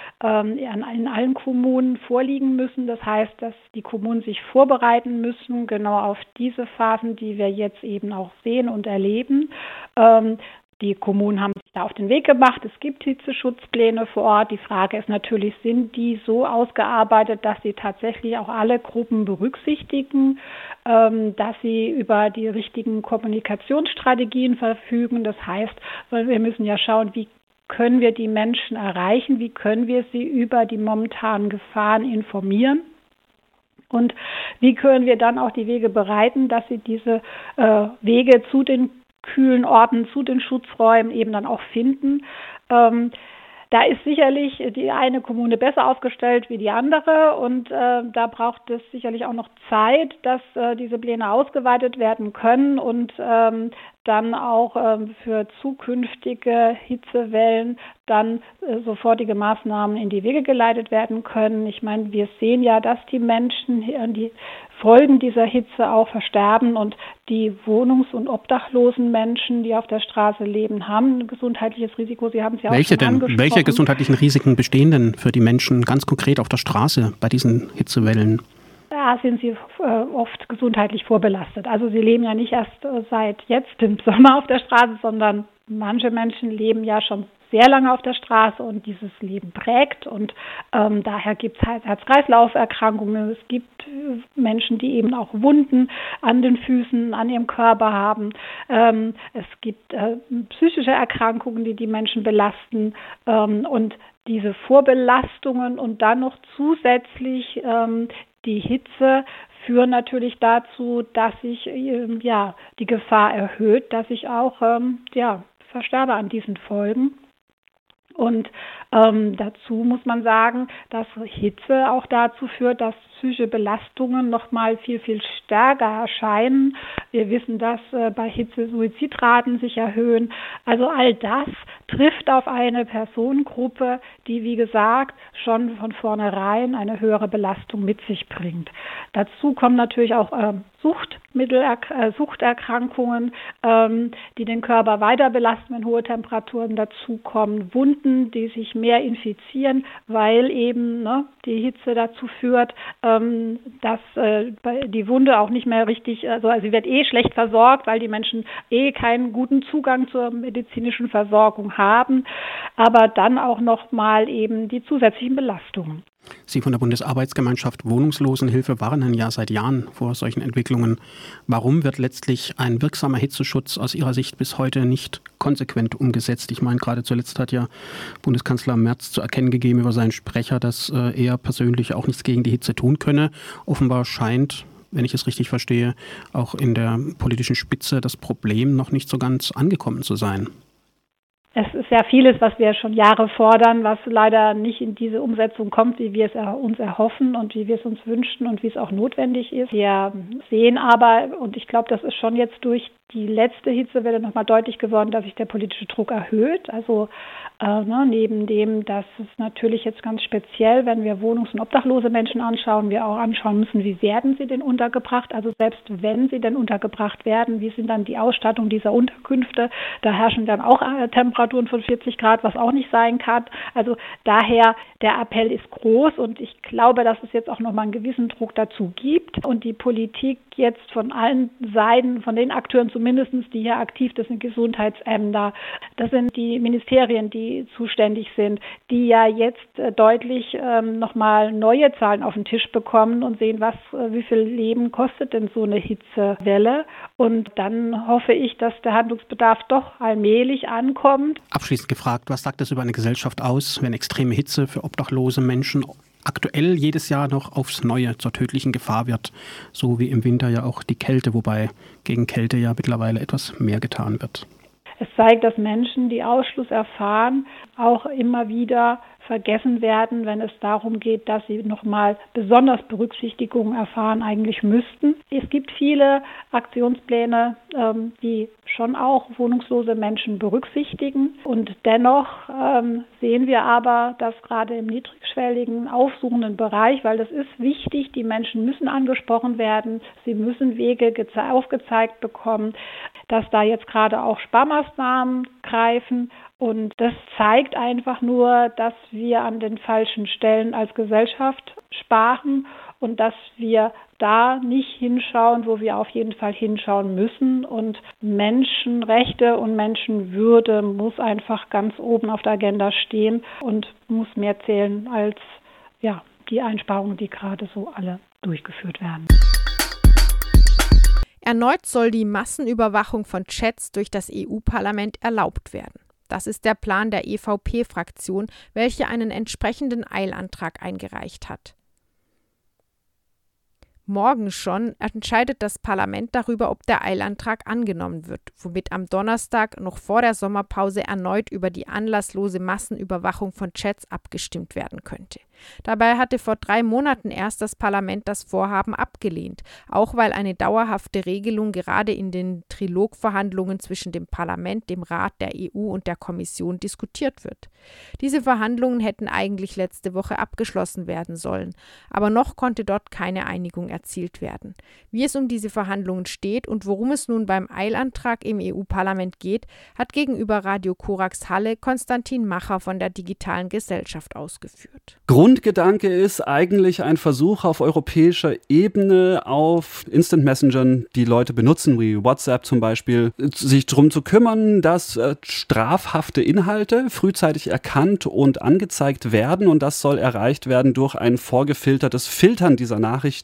in allen Kommunen vorliegen müssen. Das heißt, dass die Kommunen sich vorbereiten müssen, genau auf diese Phasen, die wir jetzt eben auch sehen und erleben. Die Kommunen haben sich da auf den Weg gemacht. Es gibt Hitzeschutzpläne vor Ort. Die Frage ist natürlich, sind die so ausgearbeitet, dass sie tatsächlich auch alle Gruppen berücksichtigen, ähm, dass sie über die richtigen Kommunikationsstrategien verfügen. Das heißt, wir müssen ja schauen, wie können wir die Menschen erreichen, wie können wir sie über die momentanen Gefahren informieren. Und wie können wir dann auch die Wege bereiten, dass sie diese äh, Wege zu den kühlen Orten, zu den Schutzräumen eben dann auch finden. Ähm, da ist sicherlich die eine Kommune besser aufgestellt wie die andere und äh, da braucht es sicherlich auch noch Zeit, dass äh, diese Pläne ausgeweitet werden können und ähm, dann auch ähm, für zukünftige Hitzewellen dann äh, sofortige Maßnahmen in die Wege geleitet werden können. Ich meine, wir sehen ja, dass die Menschen die Folgen dieser Hitze auch versterben und die wohnungs- und obdachlosen Menschen, die auf der Straße leben, haben ein gesundheitliches Risiko. Sie haben es ja auch Welche schon denn? angesprochen. Welche gesundheitlichen Risiken bestehen denn für die Menschen ganz konkret auf der Straße bei diesen Hitzewellen? Da sind sie äh, oft gesundheitlich vorbelastet. Also sie leben ja nicht erst äh, seit jetzt im Sommer auf der Straße, sondern manche Menschen leben ja schon sehr lange auf der Straße und dieses Leben prägt und ähm, daher gibt es halt Herz-Kreislauf-Erkrankungen. Es gibt äh, Menschen, die eben auch Wunden an den Füßen, an ihrem Körper haben. Ähm, es gibt äh, psychische Erkrankungen, die die Menschen belasten ähm, und diese Vorbelastungen und dann noch zusätzlich ähm, die Hitze führen natürlich dazu, dass sich äh, ja, die Gefahr erhöht, dass ich auch ähm, ja, versterbe an diesen Folgen. Und ähm, dazu muss man sagen, dass Hitze auch dazu führt, dass psychische Belastungen noch mal viel, viel stärker erscheinen. Wir wissen, dass äh, bei Hitze Suizidraten sich erhöhen. Also all das trifft auf eine Personengruppe, die, wie gesagt, schon von vornherein eine höhere Belastung mit sich bringt. Dazu kommen natürlich auch äh, Suchtmittel, äh, Suchterkrankungen, ähm, die den Körper weiter belasten, wenn hohe Temperaturen dazukommen, Wunden, die sich mehr infizieren, weil eben ne, die Hitze dazu führt, ähm, dass äh, die Wunde auch nicht mehr richtig, also, also sie wird eh schlecht versorgt, weil die Menschen eh keinen guten Zugang zur medizinischen Versorgung haben, aber dann auch nochmal eben die zusätzlichen Belastungen. Sie von der Bundesarbeitsgemeinschaft Wohnungslosenhilfe warnen ja seit Jahren vor solchen Entwicklungen. Warum wird letztlich ein wirksamer Hitzeschutz aus Ihrer Sicht bis heute nicht konsequent umgesetzt? Ich meine, gerade zuletzt hat ja Bundeskanzler Merz zu erkennen gegeben über seinen Sprecher, dass äh, er persönlich auch nichts gegen die Hitze tun könne. Offenbar scheint, wenn ich es richtig verstehe, auch in der politischen Spitze das Problem noch nicht so ganz angekommen zu sein. Es ist ja vieles, was wir schon Jahre fordern, was leider nicht in diese Umsetzung kommt, wie wir es uns erhoffen und wie wir es uns wünschen und wie es auch notwendig ist. Wir sehen aber, und ich glaube, das ist schon jetzt durch die letzte Hitzewelle nochmal deutlich geworden, dass sich der politische Druck erhöht. Also äh, ne, neben dem, dass es natürlich jetzt ganz speziell, wenn wir wohnungs- und obdachlose Menschen anschauen, wir auch anschauen müssen, wie werden sie denn untergebracht? Also selbst wenn sie denn untergebracht werden, wie sind dann die Ausstattung dieser Unterkünfte? Da herrschen dann auch äh, Temperaturen von vierzig Grad, was auch nicht sein kann. Also daher, der Appell ist groß und ich glaube, dass es jetzt auch nochmal einen gewissen Druck dazu gibt und die Politik jetzt von allen Seiten, von den Akteuren zumindest, die hier aktiv sind, Gesundheitsämter, das sind die Ministerien, die zuständig sind, die ja jetzt äh, deutlich ähm, nochmal neue Zahlen auf den Tisch bekommen und sehen, was, äh, wie viel Leben kostet denn so eine Hitzewelle. Und dann hoffe ich, dass der Handlungsbedarf doch allmählich ankommt. Abschließend gefragt, was sagt das über eine Gesellschaft aus, wenn extreme Hitze für obdachlose Menschen aktuell jedes Jahr noch aufs Neue zur tödlichen Gefahr wird, so wie im Winter ja auch die Kälte, wobei gegen Kälte ja mittlerweile etwas mehr getan wird. Es zeigt, dass Menschen, die Ausschluss erfahren, auch immer wieder vergessen werden, wenn es darum geht, dass sie nochmal besonders Berücksichtigung erfahren eigentlich müssten. Es gibt viele Aktionspläne, ähm, die schon auch wohnungslose Menschen berücksichtigen. Und dennoch ähm, sehen wir aber, dass gerade im niedrigschwelligen, aufsuchenden Bereich, weil das ist wichtig, die Menschen müssen angesprochen werden, sie müssen Wege geze- aufgezeigt bekommen, dass da jetzt gerade auch Sparmaßnahmen greifen. Und das zeigt einfach nur, dass wir an den falschen Stellen als Gesellschaft sparen und dass wir da nicht hinschauen, wo wir auf jeden Fall hinschauen müssen. Und Menschenrechte und Menschenwürde muss einfach ganz oben auf der Agenda stehen und muss mehr zählen als ja, die Einsparungen, die gerade so alle durchgeführt werden. Erneut soll die Massenüberwachung von Chats durch das E U-Parlament erlaubt werden. Das ist der Plan der E V P-Fraktion, welche einen entsprechenden Eilantrag eingereicht hat. Morgen schon entscheidet das Parlament darüber, ob der Eilantrag angenommen wird, womit am Donnerstag noch vor der Sommerpause erneut über die anlasslose Massenüberwachung von Chats abgestimmt werden könnte. Dabei hatte vor drei Monaten erst das Parlament das Vorhaben abgelehnt, auch weil eine dauerhafte Regelung gerade in den Trilogverhandlungen zwischen dem Parlament, dem Rat, der E U und der Kommission diskutiert wird. Diese Verhandlungen hätten eigentlich letzte Woche abgeschlossen werden sollen, aber noch konnte dort keine Einigung erzielt werden. Wie es um diese Verhandlungen steht und worum es nun beim Eilantrag im E U-Parlament geht, hat gegenüber Radio Korax Halle Konstantin Macher von der Digitalen Gesellschaft ausgeführt. Grundgedanke ist eigentlich ein Versuch auf europäischer Ebene auf Instant Messengern, die Leute benutzen, wie WhatsApp zum Beispiel, sich darum zu kümmern, dass äh, strafhafte Inhalte frühzeitig erkannt und angezeigt werden, und das soll erreicht werden durch ein vorgefiltertes Filtern dieser Nachrichten und Auswirkungen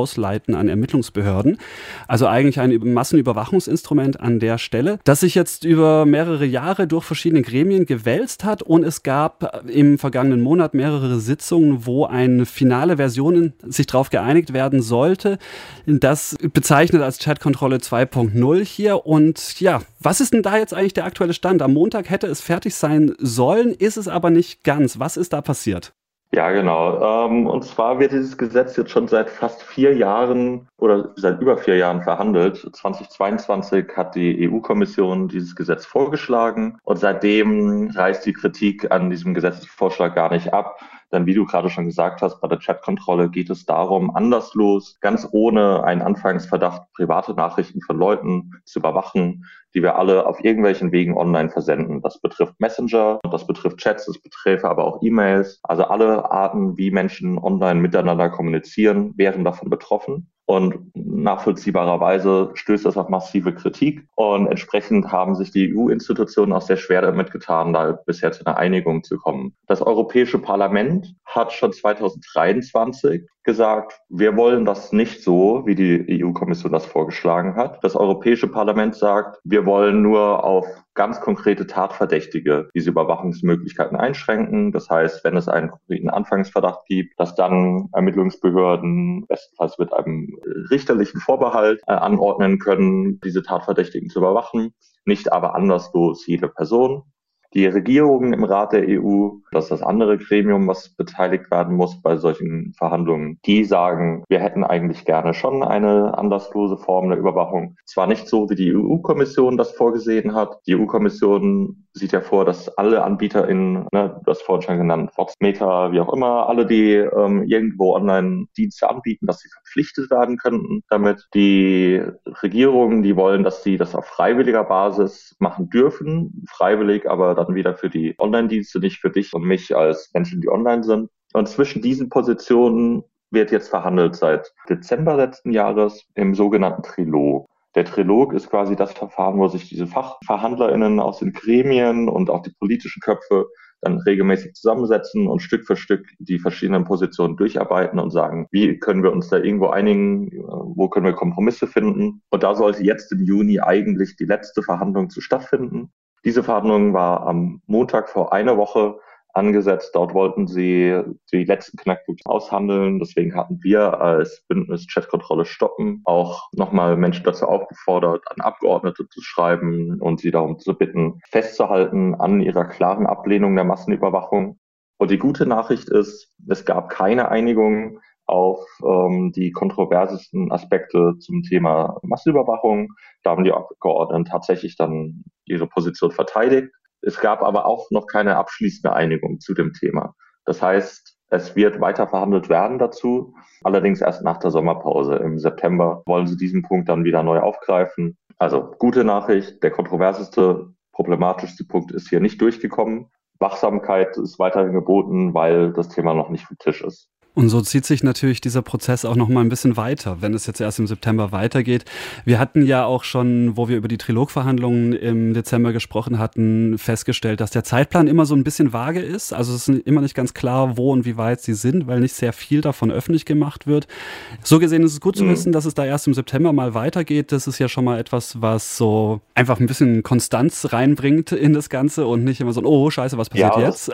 ausleiten an Ermittlungsbehörden. Also eigentlich ein Massenüberwachungsinstrument an der Stelle, das sich jetzt über mehrere Jahre durch verschiedene Gremien gewälzt hat, und es gab im vergangenen Monat mehrere Sitzungen, wo eine finale Version sich darauf geeinigt werden sollte. Das bezeichnet als Chatkontrolle zwei Punkt null hier. Und ja, was ist denn da jetzt eigentlich der aktuelle Stand? Am Montag hätte es fertig sein sollen, ist es aber nicht ganz. Was ist da passiert? Ja, genau. Ähm, und zwar wird dieses Gesetz jetzt schon seit fast vier Jahren oder seit über vier Jahren verhandelt. zweitausendzweiundzwanzig hat die E U-Kommission dieses Gesetz vorgeschlagen, und seitdem reißt die Kritik an diesem Gesetzesvorschlag gar nicht ab. Denn wie du gerade schon gesagt hast, bei der Chatkontrolle geht es darum, anderslos, ganz ohne einen Anfangsverdacht, private Nachrichten von Leuten zu überwachen, die wir alle auf irgendwelchen Wegen online versenden. Das betrifft Messenger, das betrifft Chats, das betrifft aber auch E-Mails. Also alle Arten, wie Menschen online miteinander kommunizieren, wären davon betroffen. Und nachvollziehbarerweise stößt das auf massive Kritik. Und entsprechend haben sich die E U-Institutionen auch sehr schwer damit getan, da bisher zu einer Einigung zu kommen. Das Europäische Parlament hat schon zweitausenddreiundzwanzig gesagt, wir wollen das nicht so, wie die E U-Kommission das vorgeschlagen hat. Das Europäische Parlament sagt, wir wollen nur auf ganz konkrete Tatverdächtige diese Überwachungsmöglichkeiten einschränken. Das heißt, wenn es einen konkreten Anfangsverdacht gibt, dass dann Ermittlungsbehörden bestenfalls mit einem richterlichen Vorbehalt äh, anordnen können, diese Tatverdächtigen zu überwachen, nicht aber anderslos jede Person. Die Regierungen im Rat der E U, das ist das andere Gremium, was beteiligt werden muss bei solchen Verhandlungen, die sagen, wir hätten eigentlich gerne schon eine anlasslose Form der Überwachung. Zwar nicht so, wie die E U-Kommission das vorgesehen hat. Die E U-Kommission sieht ja vor, dass alle AnbieterInnen, ne, du hast vorhin schon genannt, Fox, Meta, wie auch immer, alle, die ähm, irgendwo Online-Dienste anbieten, dass sie verpflichtet werden könnten damit. Die Regierungen, die wollen, dass sie das auf freiwilliger Basis machen dürfen. Freiwillig, aber dann wieder für die Online-Dienste, nicht für dich und mich als Menschen, die online sind. Und zwischen diesen Positionen wird jetzt verhandelt seit Dezember letzten Jahres im sogenannten Trilog. Der Trilog ist quasi das Verfahren, wo sich diese FachverhandlerInnen aus den Gremien und auch die politischen Köpfe dann regelmäßig zusammensetzen und Stück für Stück die verschiedenen Positionen durcharbeiten und sagen, wie können wir uns da irgendwo einigen, wo können wir Kompromisse finden. Und da sollte jetzt im Juni eigentlich die letzte Verhandlung zu stattfinden. Diese Verhandlung war am Montag vor einer Woche angesetzt. Dort wollten sie die letzten Knackpunkte aushandeln. Deswegen hatten wir als Bündnis Chatkontrolle stoppen auch nochmal Menschen dazu aufgefordert, an Abgeordnete zu schreiben und sie darum zu bitten, festzuhalten an ihrer klaren Ablehnung der Massenüberwachung. Und die gute Nachricht ist, es gab keine Einigung auf ähm, die kontroversesten Aspekte zum Thema Massenüberwachung. Da haben die Abgeordneten tatsächlich dann ihre Position verteidigt. Es gab aber auch noch keine abschließende Einigung zu dem Thema. Das heißt, es wird weiter verhandelt werden dazu, allerdings erst nach der Sommerpause. Im September wollen sie diesen Punkt dann wieder neu aufgreifen. Also gute Nachricht, der kontroverseste, problematischste Punkt ist hier nicht durchgekommen. Wachsamkeit ist weiterhin geboten, weil das Thema noch nicht vom Tisch ist. Und so zieht sich natürlich dieser Prozess auch noch mal ein bisschen weiter, wenn es jetzt erst im September weitergeht. Wir hatten ja auch schon, wo wir über die Trilogverhandlungen im Dezember gesprochen hatten, festgestellt, dass der Zeitplan immer so ein bisschen vage ist. Also es ist immer nicht ganz klar, wo und wie weit sie sind, weil nicht sehr viel davon öffentlich gemacht wird. So gesehen ist es gut zu Mhm. wissen, dass es da erst im September mal weitergeht. Das ist ja schon mal etwas, was so einfach ein bisschen Konstanz reinbringt in das Ganze und nicht immer so, oh scheiße, was passiert Ja, jetzt?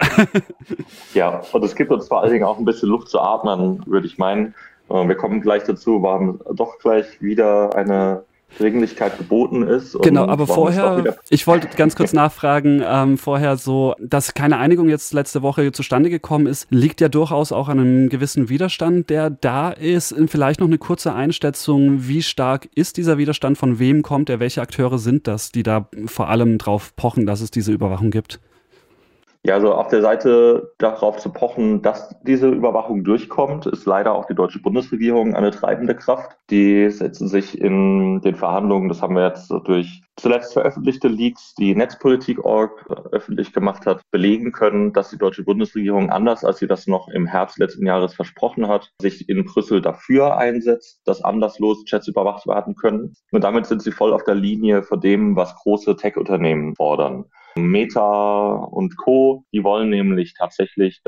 Ja, und es gibt uns vor allen Dingen auch ein bisschen Luft zu atmen, würde ich meinen. Äh, Wir kommen gleich dazu, warum doch gleich wieder eine Dringlichkeit geboten ist. Genau, und aber warum es doch vorher, wieder- ich wollte ganz kurz nachfragen, ähm, vorher so, dass keine Einigung jetzt letzte Woche zustande gekommen ist, liegt ja durchaus auch an einem gewissen Widerstand, der da ist. Vielleicht noch eine kurze Einschätzung, wie stark ist dieser Widerstand, von wem kommt er, welche Akteure sind das, die da vor allem drauf pochen, dass es diese Überwachung gibt? Ja, also auf der Seite darauf zu pochen, dass diese Überwachung durchkommt, ist leider auch die deutsche Bundesregierung eine treibende Kraft. Die setzen sich in den Verhandlungen, das haben wir jetzt durch zuletzt veröffentlichte Leaks, die Netzpolitik Punkt org öffentlich gemacht hat, belegen können, dass die deutsche Bundesregierung, anders als sie das noch im Herbst letzten Jahres versprochen hat, sich in Brüssel dafür einsetzt, dass anderslos Chats überwacht werden können. Und damit sind sie voll auf der Linie von dem, was große Tech-Unternehmen fordern. Meta und Co., die wollen nämlich tatsächlich, dass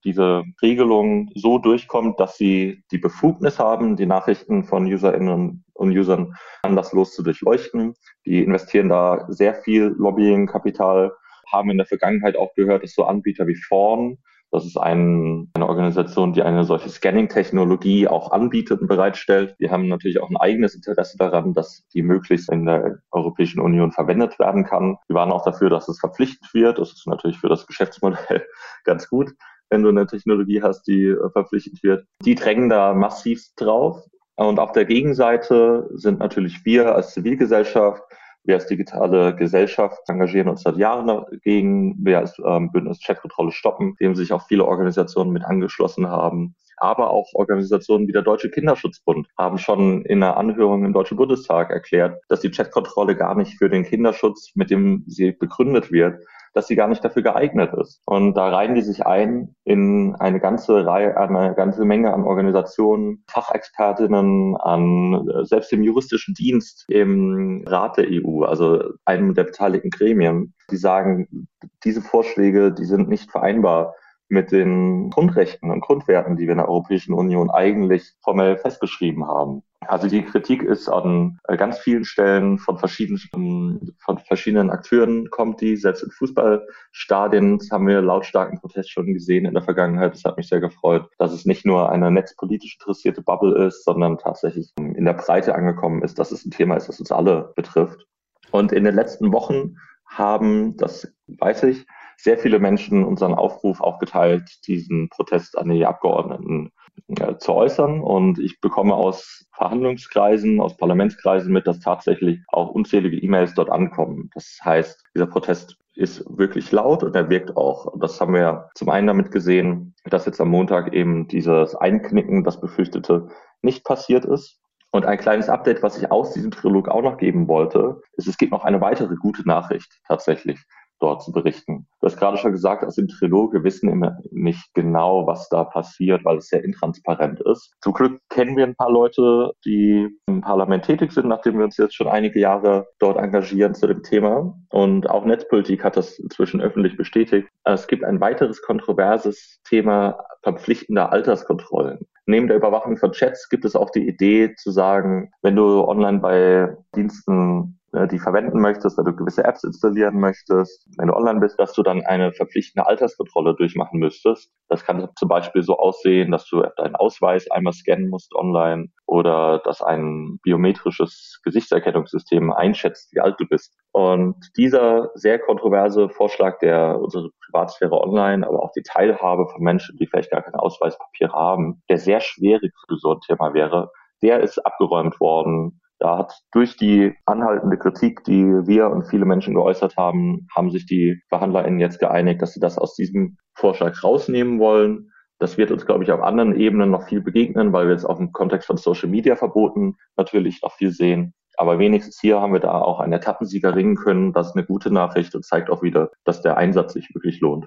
diese Regelung so durchkommt, dass sie die Befugnis haben, die Nachrichten von UserInnen und Usern anlasslos zu durchleuchten. Die investieren da sehr viel Lobbying-Kapital, haben in der Vergangenheit auch gehört, dass so Anbieter wie Fawn, das ist ein, eine Organisation, die eine solche Scanning-Technologie auch anbietet und bereitstellt. Die haben natürlich auch ein eigenes Interesse daran, dass die möglichst in der Europäischen Union verwendet werden kann. Die waren auch dafür, dass es verpflichtend wird. Das ist natürlich für das Geschäftsmodell ganz gut, wenn du eine Technologie hast, die äh, verpflichtend wird. Die drängen da massiv drauf. Und auf der Gegenseite sind natürlich wir als Zivilgesellschaft, wir als digitale Gesellschaft engagieren uns seit Jahren dagegen. Wir als ähm, Bündnis Chatkontrolle stoppen, dem sich auch viele Organisationen mit angeschlossen haben. Aber auch Organisationen wie der Deutsche Kinderschutzbund haben schon in einer Anhörung im Deutschen Bundestag erklärt, dass die Chatkontrolle gar nicht für den Kinderschutz, mit dem sie begründet wird, dass sie gar nicht dafür geeignet ist. Und da reihen die sich ein in eine ganze Reihe, eine ganze Menge an Organisationen, Fachexpertinnen, an selbst dem juristischen Dienst im Rat der E U, also einem der beteiligten Gremien, die sagen, diese Vorschläge, die sind nicht vereinbar mit den Grundrechten und Grundwerten, die wir in der Europäischen Union eigentlich formell festgeschrieben haben. Also die Kritik ist an ganz vielen Stellen von verschiedenen, von verschiedenen Akteuren kommt die. Selbst in Fußballstadien haben wir lautstarken Protest schon gesehen in der Vergangenheit. Das hat mich sehr gefreut, dass es nicht nur eine netzpolitisch interessierte Bubble ist, sondern tatsächlich in der Breite angekommen ist, dass es ein Thema ist, das uns alle betrifft. Und in den letzten Wochen haben, das weiß ich, sehr viele Menschen unseren Aufruf aufgeteilt, diesen Protest an die Abgeordneten äh, zu äußern. Und ich bekomme aus Verhandlungskreisen, aus Parlamentskreisen mit, dass tatsächlich auch unzählige E-Mails dort ankommen. Das heißt, dieser Protest ist wirklich laut und er wirkt auch. Und das haben wir zum einen damit gesehen, dass jetzt am Montag eben dieses Einknicken, das Befürchtete, nicht passiert ist. Und ein kleines Update, was ich aus diesem Trilog auch noch geben wollte, ist, es gibt noch eine weitere gute Nachricht tatsächlich dort zu berichten. Du hast gerade schon gesagt, aus dem Trilog, wir wissen immer nicht genau, was da passiert, weil es sehr intransparent ist. Zum Glück kennen wir ein paar Leute, die im Parlament tätig sind, nachdem wir uns jetzt schon einige Jahre dort engagieren zu dem Thema. Und auch Netzpolitik hat das inzwischen öffentlich bestätigt. Es gibt ein weiteres kontroverses Thema verpflichtender Alterskontrollen. Neben der Überwachung von Chats gibt es auch die Idee zu sagen, wenn du online bei Diensten die verwenden möchtest, wenn du gewisse Apps installieren möchtest, wenn du online bist, dass du dann eine verpflichtende Alterskontrolle durchmachen müsstest. Das kann zum Beispiel so aussehen, dass du deinen Ausweis einmal scannen musst online oder dass ein biometrisches Gesichtserkennungssystem einschätzt, wie alt du bist. Und dieser sehr kontroverse Vorschlag, der unsere Privatsphäre online, aber auch die Teilhabe von Menschen, die vielleicht gar kein Ausweispapier haben, der sehr schwierig für so ein Thema wäre, der ist abgeräumt worden. Da hat durch die anhaltende Kritik, die wir und viele Menschen geäußert haben, haben sich die VerhandlerInnen jetzt geeinigt, dass sie das aus diesem Vorschlag rausnehmen wollen. Das wird uns, glaube ich, auf anderen Ebenen noch viel begegnen, weil wir jetzt auch im Kontext von Social Media Verboten natürlich noch viel sehen. Aber wenigstens hier haben wir da auch einen Etappensieger ringen können. Das ist eine gute Nachricht und zeigt auch wieder, dass der Einsatz sich wirklich lohnt.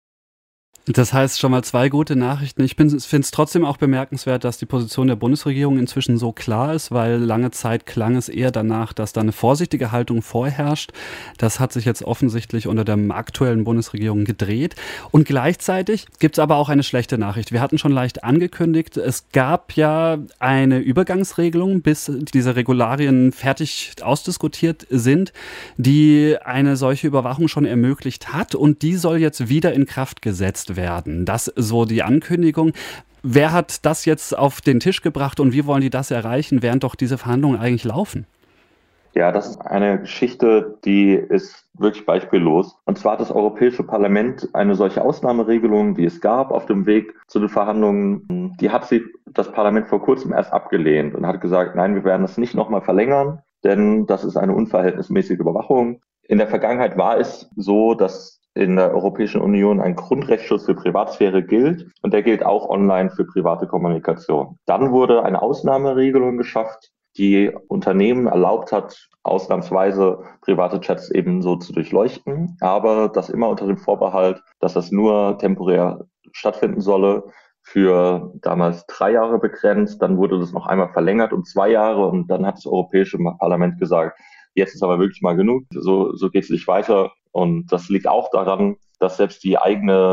Das heißt schon mal zwei gute Nachrichten. Ich finde es trotzdem auch bemerkenswert, dass die Position der Bundesregierung inzwischen so klar ist, weil lange Zeit klang es eher danach, dass da eine vorsichtige Haltung vorherrscht. Das hat sich jetzt offensichtlich unter der aktuellen Bundesregierung gedreht. Und gleichzeitig gibt es aber auch eine schlechte Nachricht. Wir hatten schon leicht angekündigt, es gab ja eine Übergangsregelung, bis diese Regularien fertig ausdiskutiert sind, die eine solche Überwachung schon ermöglicht hat. Und die soll jetzt wieder in Kraft gesetzt werden. werden. Das so die Ankündigung. Wer hat das jetzt auf den Tisch gebracht und wie wollen die das erreichen, während doch diese Verhandlungen eigentlich laufen? Ja, das ist eine Geschichte, die ist wirklich beispiellos. Und zwar hat das Europäische Parlament eine solche Ausnahmeregelung, die es gab auf dem Weg zu den Verhandlungen, die hat sie das Parlament vor kurzem erst abgelehnt und hat gesagt, nein, wir werden das nicht nochmal verlängern, denn das ist eine unverhältnismäßige Überwachung. In der Vergangenheit war es so, dass in der Europäischen Union ein Grundrechtsschutz für Privatsphäre gilt und der gilt auch online für private Kommunikation. Dann wurde eine Ausnahmeregelung geschafft, die Unternehmen erlaubt hat, ausnahmsweise private Chats eben so zu durchleuchten, aber das immer unter dem Vorbehalt, dass das nur temporär stattfinden solle, für damals drei Jahre begrenzt. Dann wurde das noch einmal verlängert um zwei Jahre und dann hat das Europäische Parlament gesagt, jetzt ist aber wirklich mal genug, so, so geht es nicht weiter. Und das liegt auch daran, dass selbst die eigene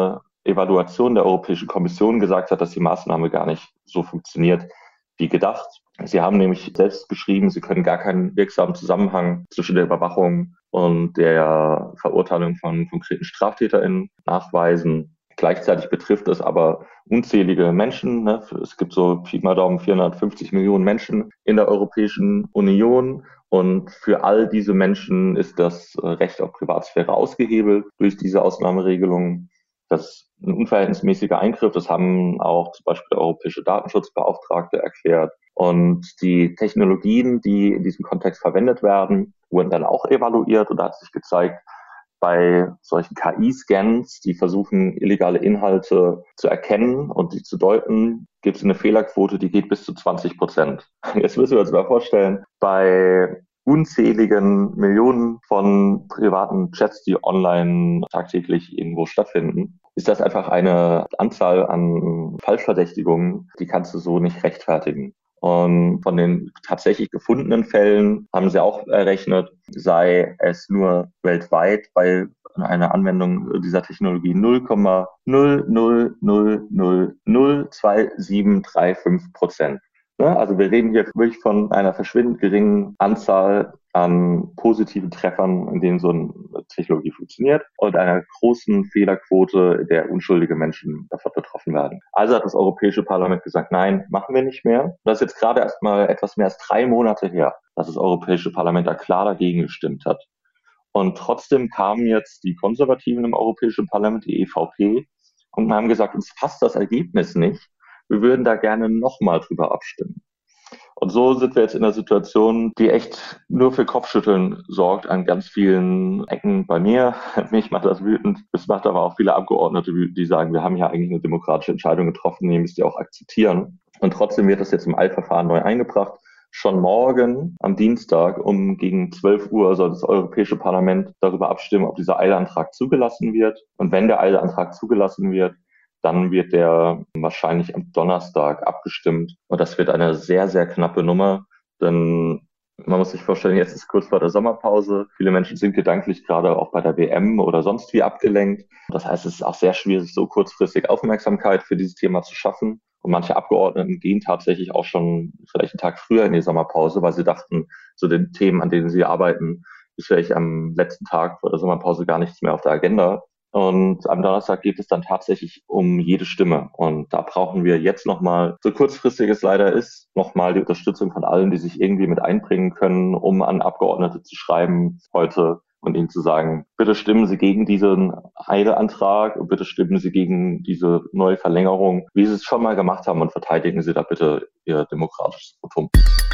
Evaluation der Europäischen Kommission gesagt hat, dass die Maßnahme gar nicht so funktioniert wie gedacht. Sie haben nämlich selbst geschrieben, sie können gar keinen wirksamen Zusammenhang zwischen der Überwachung und der Verurteilung von konkreten StraftäterInnen nachweisen. Gleichzeitig betrifft es aber unzählige Menschen. Ne? Es gibt so Pi mal Daumen vierhundertfünfzig Millionen Menschen in der Europäischen Union. Und für all diese Menschen ist das Recht auf Privatsphäre ausgehebelt durch diese Ausnahmeregelung. Das ist ein unverhältnismäßiger Eingriff. Das haben auch zum Beispiel der Europäische Datenschutzbeauftragte erklärt. Und die Technologien, die in diesem Kontext verwendet werden, wurden dann auch evaluiert. Und da hat sich gezeigt, bei solchen K I-Scans, die versuchen, illegale Inhalte zu erkennen und sie zu deuten, gibt es eine Fehlerquote, die geht bis zu zwanzig Prozent. Jetzt müssen wir uns mal vorstellen, bei unzähligen Millionen von privaten Chats, die online tagtäglich irgendwo stattfinden, ist das einfach eine Anzahl an Falschverdächtigungen, die kannst du so nicht rechtfertigen. Und von den tatsächlich gefundenen Fällen haben sie auch errechnet, sei es nur weltweit bei einer Anwendung dieser Technologie null Komma null null null null null zwei sieben drei fünf Prozent. Also wir reden hier wirklich von einer verschwindend geringen Anzahl an positiven Treffern, in denen so eine Technologie funktioniert, und einer großen Fehlerquote, in der unschuldige Menschen davon betroffen werden. Also hat das Europäische Parlament gesagt, nein, machen wir nicht mehr. Das ist jetzt gerade erst mal etwas mehr als drei Monate her, dass das Europäische Parlament da klar dagegen gestimmt hat. Und trotzdem kamen jetzt die Konservativen im Europäischen Parlament, die E V P, und haben gesagt, uns passt das Ergebnis nicht. Wir würden da gerne nochmal drüber abstimmen. Und so sind wir jetzt in einer Situation, die echt nur für Kopfschütteln sorgt an ganz vielen Ecken bei mir. Mich macht das wütend. Es macht aber auch viele Abgeordnete wütend, die sagen, wir haben ja eigentlich eine demokratische Entscheidung getroffen, die müsst ihr auch akzeptieren. Und trotzdem wird das jetzt im Eilverfahren neu eingebracht. Schon morgen am Dienstag um gegen zwölf Uhr soll das Europäische Parlament darüber abstimmen, ob dieser Eilantrag zugelassen wird. Und wenn der Eilantrag zugelassen wird, dann wird der wahrscheinlich am Donnerstag abgestimmt. Und das wird eine sehr, sehr knappe Nummer. Denn man muss sich vorstellen, jetzt ist kurz vor der Sommerpause. Viele Menschen sind gedanklich gerade auch bei der W M oder sonst wie abgelenkt. Das heißt, es ist auch sehr schwierig, so kurzfristig Aufmerksamkeit für dieses Thema zu schaffen. Und manche Abgeordneten gehen tatsächlich auch schon vielleicht einen Tag früher in die Sommerpause, weil sie dachten, so den Themen, an denen sie arbeiten, ist vielleicht am letzten Tag vor der Sommerpause gar nichts mehr auf der Agenda. Und am Donnerstag geht es dann tatsächlich um jede Stimme. Und da brauchen wir jetzt nochmal, so kurzfristig es leider ist, nochmal die Unterstützung von allen, die sich irgendwie mit einbringen können, um an Abgeordnete zu schreiben heute und ihnen zu sagen, bitte stimmen Sie gegen diesen Eilantrag und bitte stimmen Sie gegen diese neue Verlängerung, wie Sie es schon mal gemacht haben, und verteidigen Sie da bitte Ihr demokratisches Votum.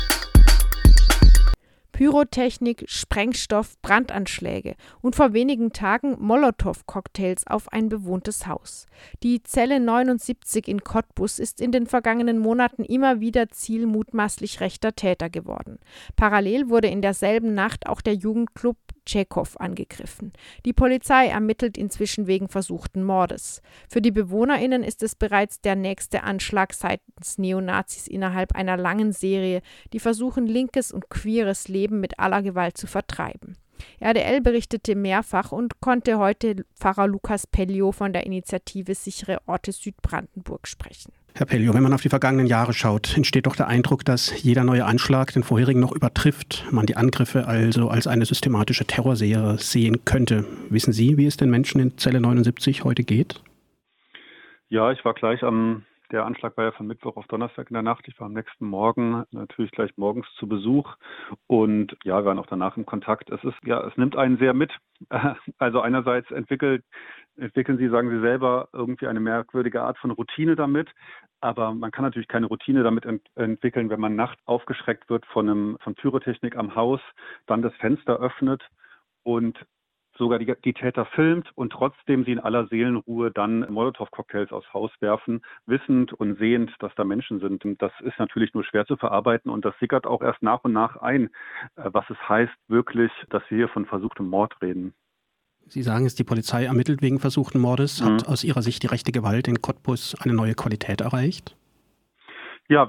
Pyrotechnik, Sprengstoff, Brandanschläge und vor wenigen Tagen Molotow-Cocktails auf ein bewohntes Haus. Die Zelle neunundsiebzig in Cottbus ist in den vergangenen Monaten immer wieder Ziel mutmaßlich rechter Täter geworden. Parallel wurde in derselben Nacht auch der Jugendclub Tschechow angegriffen. Die Polizei ermittelt inzwischen wegen versuchten Mordes. Für die BewohnerInnen ist es bereits der nächste Anschlag seitens Neonazis innerhalb einer langen Serie, die versuchen, linkes und queeres Leben mit aller Gewalt zu vertreiben. R D L berichtete mehrfach und konnte heute Pfarrer Lukas Pellio von der Initiative Sichere Orte Südbrandenburg sprechen. Herr Pellio, wenn man auf die vergangenen Jahre schaut, entsteht doch der Eindruck, dass jeder neue Anschlag den vorherigen noch übertrifft. Man die Angriffe also als eine systematische Terrorserie sehen könnte. Wissen Sie, wie es den Menschen in Zelle neunundsiebzig heute geht? Ja, ich war gleich am, der Anschlag war ja von Mittwoch auf Donnerstag in der Nacht. Ich war am nächsten Morgen natürlich gleich morgens zu Besuch und ja, wir waren auch danach im Kontakt. Es ist, ja, es nimmt einen sehr mit. Also einerseits entwickelt entwickeln Sie, sagen Sie selber, irgendwie eine merkwürdige Art von Routine damit. Aber man kann natürlich keine Routine damit ent- entwickeln, wenn man nachts aufgeschreckt wird von, einem, von Pyrotechnik am Haus, dann das Fenster öffnet und sogar die, die Täter filmt und trotzdem sie in aller Seelenruhe dann Molotow-Cocktails aufs Haus werfen, wissend und sehend, dass da Menschen sind. Und das ist natürlich nur schwer zu verarbeiten und das sickert auch erst nach und nach ein, was es heißt wirklich, dass wir hier von versuchtem Mord reden. Sie sagen es, die Polizei ermittelt wegen versuchten Mordes. Hat mhm. aus Ihrer Sicht die rechte Gewalt in Cottbus eine neue Qualität erreicht? Ja, wir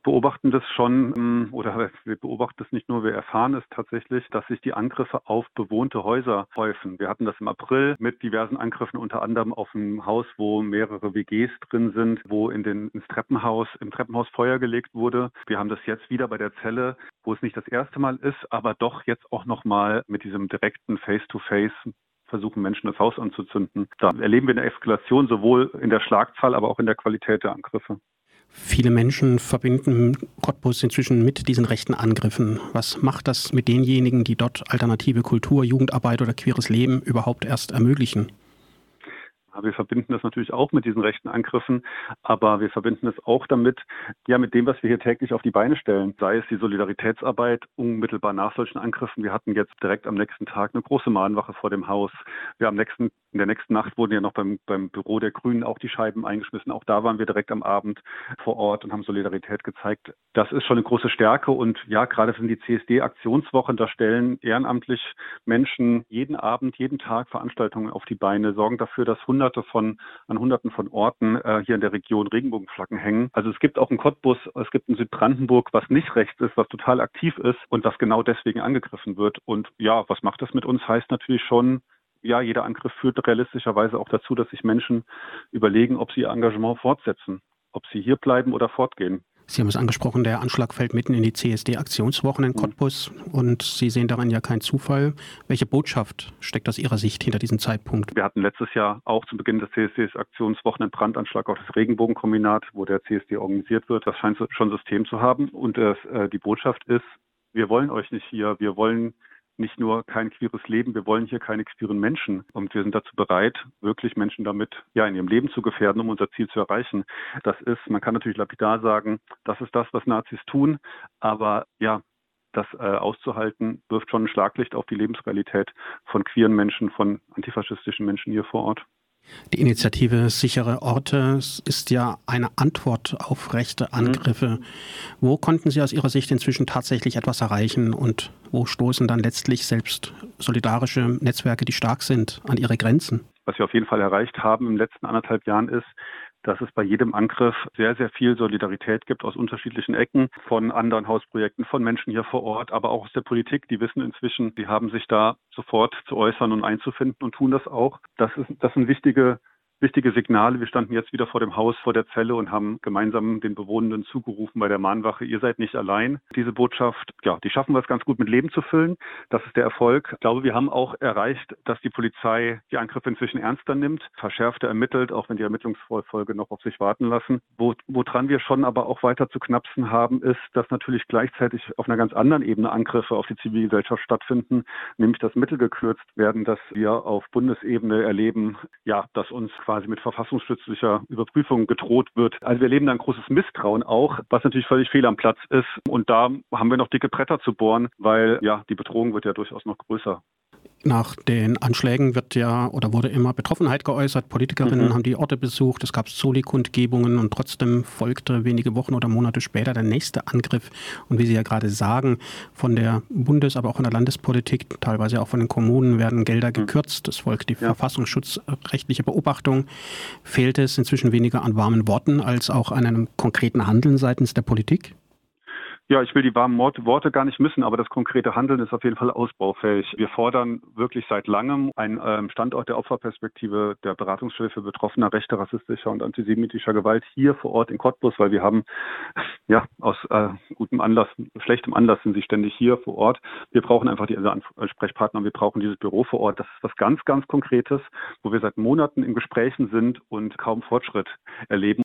beobachten das schon, oder wir beobachten es nicht nur, wir erfahren es tatsächlich, dass sich die Angriffe auf bewohnte Häuser häufen. Wir hatten das im April mit diversen Angriffen, unter anderem auf ein Haus, wo mehrere W Gs drin sind, wo in den, ins Treppenhaus, im Treppenhaus Feuer gelegt wurde. Wir haben das jetzt wieder bei der Zelle, wo es nicht das erste Mal ist, aber doch jetzt auch nochmal mit diesem direkten Face-to-Face versuchen Menschen das Haus anzuzünden. Da erleben wir eine Eskalation sowohl in der Schlagzahl, aber auch in der Qualität der Angriffe. Viele Menschen verbinden Cottbus inzwischen mit diesen rechten Angriffen. Was macht das mit denjenigen, die dort alternative Kultur, Jugendarbeit oder queeres Leben überhaupt erst ermöglichen? Wir verbinden das natürlich auch mit diesen rechten Angriffen, aber wir verbinden es auch damit, ja, mit dem, was wir hier täglich auf die Beine stellen. Sei es die Solidaritätsarbeit unmittelbar nach solchen Angriffen. Wir hatten jetzt direkt am nächsten Tag eine große Mahnwache vor dem Haus. Wir haben nächsten, in der nächsten Nacht wurden ja noch beim, beim Büro der Grünen auch die Scheiben eingeschmissen. Auch da waren wir direkt am Abend vor Ort und haben Solidarität gezeigt. Das ist schon eine große Stärke und ja, gerade sind die C S D-Aktionswochen, da stellen ehrenamtlich Menschen jeden Abend, jeden Tag Veranstaltungen auf die Beine, sorgen dafür, dass Hunderte von, an Hunderten von Orten äh, hier in der Region Regenbogenflaggen hängen. Also es gibt auch in Cottbus, es gibt in Südbrandenburg, was nicht rechts ist, was total aktiv ist und was genau deswegen angegriffen wird. Und ja, was macht das mit uns? Heißt natürlich schon, ja, jeder Angriff führt realistischerweise auch dazu, dass sich Menschen überlegen, ob sie ihr Engagement fortsetzen, ob sie hier bleiben oder fortgehen. Sie haben es angesprochen, der Anschlag fällt mitten in die C S D-Aktionswochen in Cottbus und Sie sehen daran ja keinen Zufall. Welche Botschaft steckt aus Ihrer Sicht hinter diesem Zeitpunkt? Wir hatten letztes Jahr auch zu Beginn des C S D-Aktionswochen einen Brandanschlag auf das Regenbogenkombinat, wo der C S D organisiert wird. Das scheint schon System zu haben und äh, die Botschaft ist, wir wollen euch nicht hier, wir wollen nicht nur kein queeres Leben, wir wollen hier keine queeren Menschen. Und wir sind dazu bereit, wirklich Menschen damit ja in ihrem Leben zu gefährden, um unser Ziel zu erreichen. Das ist, man kann natürlich lapidar sagen, das ist das, was Nazis tun, aber ja, das äh, auszuhalten, wirft schon ein Schlaglicht auf die Lebensrealität von queeren Menschen, von antifaschistischen Menschen hier vor Ort. Die Initiative Sichere Orte ist ja eine Antwort auf rechte Angriffe. Mhm. Wo konnten Sie aus Ihrer Sicht inzwischen tatsächlich etwas erreichen und wo stoßen dann letztlich selbst solidarische Netzwerke, die stark sind, an ihre Grenzen? Was wir auf jeden Fall erreicht haben in den letzten anderthalb Jahren ist, dass es bei jedem Angriff sehr, sehr viel Solidarität gibt aus unterschiedlichen Ecken, von anderen Hausprojekten, von Menschen hier vor Ort, aber auch aus der Politik. Die wissen inzwischen, die haben sich da sofort zu äußern und einzufinden und tun das auch. Das ist, das sind wichtige Wichtige Signale. Wir standen jetzt wieder vor dem Haus, vor der Zelle und haben gemeinsam den Bewohnenden zugerufen bei der Mahnwache, ihr seid nicht allein. Diese Botschaft, ja, die schaffen wir es ganz gut mit Leben zu füllen. Das ist der Erfolg. Ich glaube, wir haben auch erreicht, dass die Polizei die Angriffe inzwischen ernster nimmt, verschärfter ermittelt, auch wenn die Ermittlungsfolge noch auf sich warten lassen. Wo, woran wir schon aber auch weiter zu knapsen haben, ist, dass natürlich gleichzeitig auf einer ganz anderen Ebene Angriffe auf die Zivilgesellschaft stattfinden, nämlich dass Mittel gekürzt werden, dass wir auf Bundesebene erleben, ja, dass uns quasi mit verfassungsschützlicher Überprüfung gedroht wird. Also wir erleben da ein großes Misstrauen auch, was natürlich völlig fehl am Platz ist. Und da haben wir noch dicke Bretter zu bohren, weil ja die Bedrohung wird ja durchaus noch größer. Nach den Anschlägen wird ja oder wurde immer Betroffenheit geäußert. Politikerinnen mhm. haben die Orte besucht, es gab Soli-Kundgebungen und trotzdem folgte wenige Wochen oder Monate später der nächste Angriff. Und wie Sie ja gerade sagen, von der Bundes-, aber auch von der Landespolitik, teilweise auch von den Kommunen werden Gelder gekürzt. Es folgt die ja. verfassungsschutzrechtliche Beobachtung. Fehlt es inzwischen weniger an warmen Worten als auch an einem konkreten Handeln seitens der Politik? Ja, ich will die warmen Worte gar nicht missen, aber das konkrete Handeln ist auf jeden Fall ausbaufähig. Wir fordern wirklich seit langem einen ähm, Standort der Opferperspektive der Beratungsstelle für Betroffener rechter, rassistischer und antisemitischer Gewalt hier vor Ort in Cottbus, weil wir haben ja aus äh, gutem Anlass, schlechtem Anlass sind sie ständig hier vor Ort. Wir brauchen einfach die Ansprechpartner, wir brauchen dieses Büro vor Ort. Das ist was ganz, ganz Konkretes, wo wir seit Monaten in Gesprächen sind und kaum Fortschritt erleben.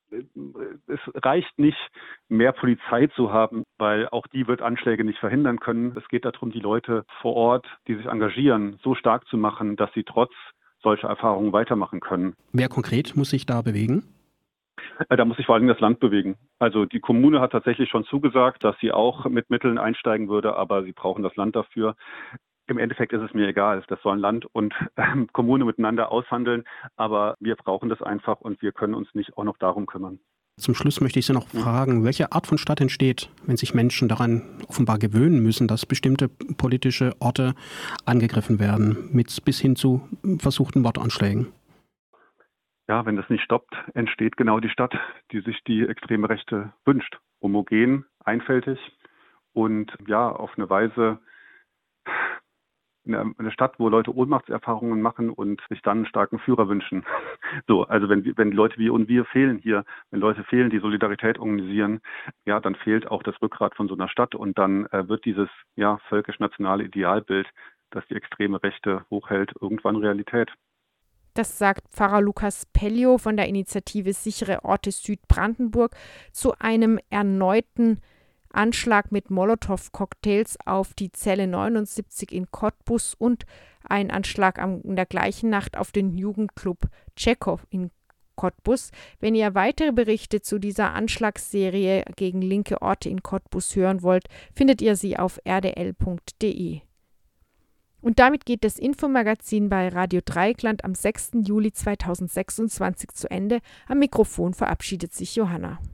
Es reicht nicht, mehr Polizei zu haben, weil auch die wird Anschläge nicht verhindern können. Es geht darum, die Leute vor Ort, die sich engagieren, so stark zu machen, dass sie trotz solcher Erfahrungen weitermachen können. Wer konkret muss sich da bewegen? Da muss sich vor allem das Land bewegen. Also die Kommune hat tatsächlich schon zugesagt, dass sie auch mit Mitteln einsteigen würde, aber sie brauchen das Land dafür. Im Endeffekt ist es mir egal, das sollen Land und ähm, Kommune miteinander aushandeln, aber wir brauchen das einfach und wir können uns nicht auch noch darum kümmern. Zum Schluss möchte ich Sie noch fragen, welche Art von Stadt entsteht, wenn sich Menschen daran offenbar gewöhnen müssen, dass bestimmte politische Orte angegriffen werden, mit bis hin zu versuchten Mordanschlägen? Ja, wenn das nicht stoppt, entsteht genau die Stadt, die sich die extreme Rechte wünscht. homogen, einfältig und ja, auf eine Weise eine Stadt, wo Leute Ohnmachtserfahrungen machen und sich dann einen starken Führer wünschen. So, also wenn, wenn Leute wie und wir fehlen hier, wenn Leute fehlen, die Solidarität organisieren, ja, dann fehlt auch das Rückgrat von so einer Stadt und dann äh, wird dieses ja völkisch-nationale Idealbild, das die extreme Rechte hochhält, irgendwann Realität. Das sagt Pfarrer Lukas Pellio von der Initiative Sichere Orte Südbrandenburg zu einem erneuten Anschlag mit Molotow-Cocktails auf die Zelle neunundsiebzig in Cottbus und ein Anschlag in der gleichen Nacht auf den Jugendclub Tschechow in Cottbus. Wenn ihr weitere Berichte zu dieser Anschlagsserie gegen linke Orte in Cottbus hören wollt, findet ihr sie auf r d l punkt d e. Und damit geht das Infomagazin bei Radio Dreieckland am sechsten Juli zweitausendsechsundzwanzig zu Ende. Am Mikrofon verabschiedet sich Johanna.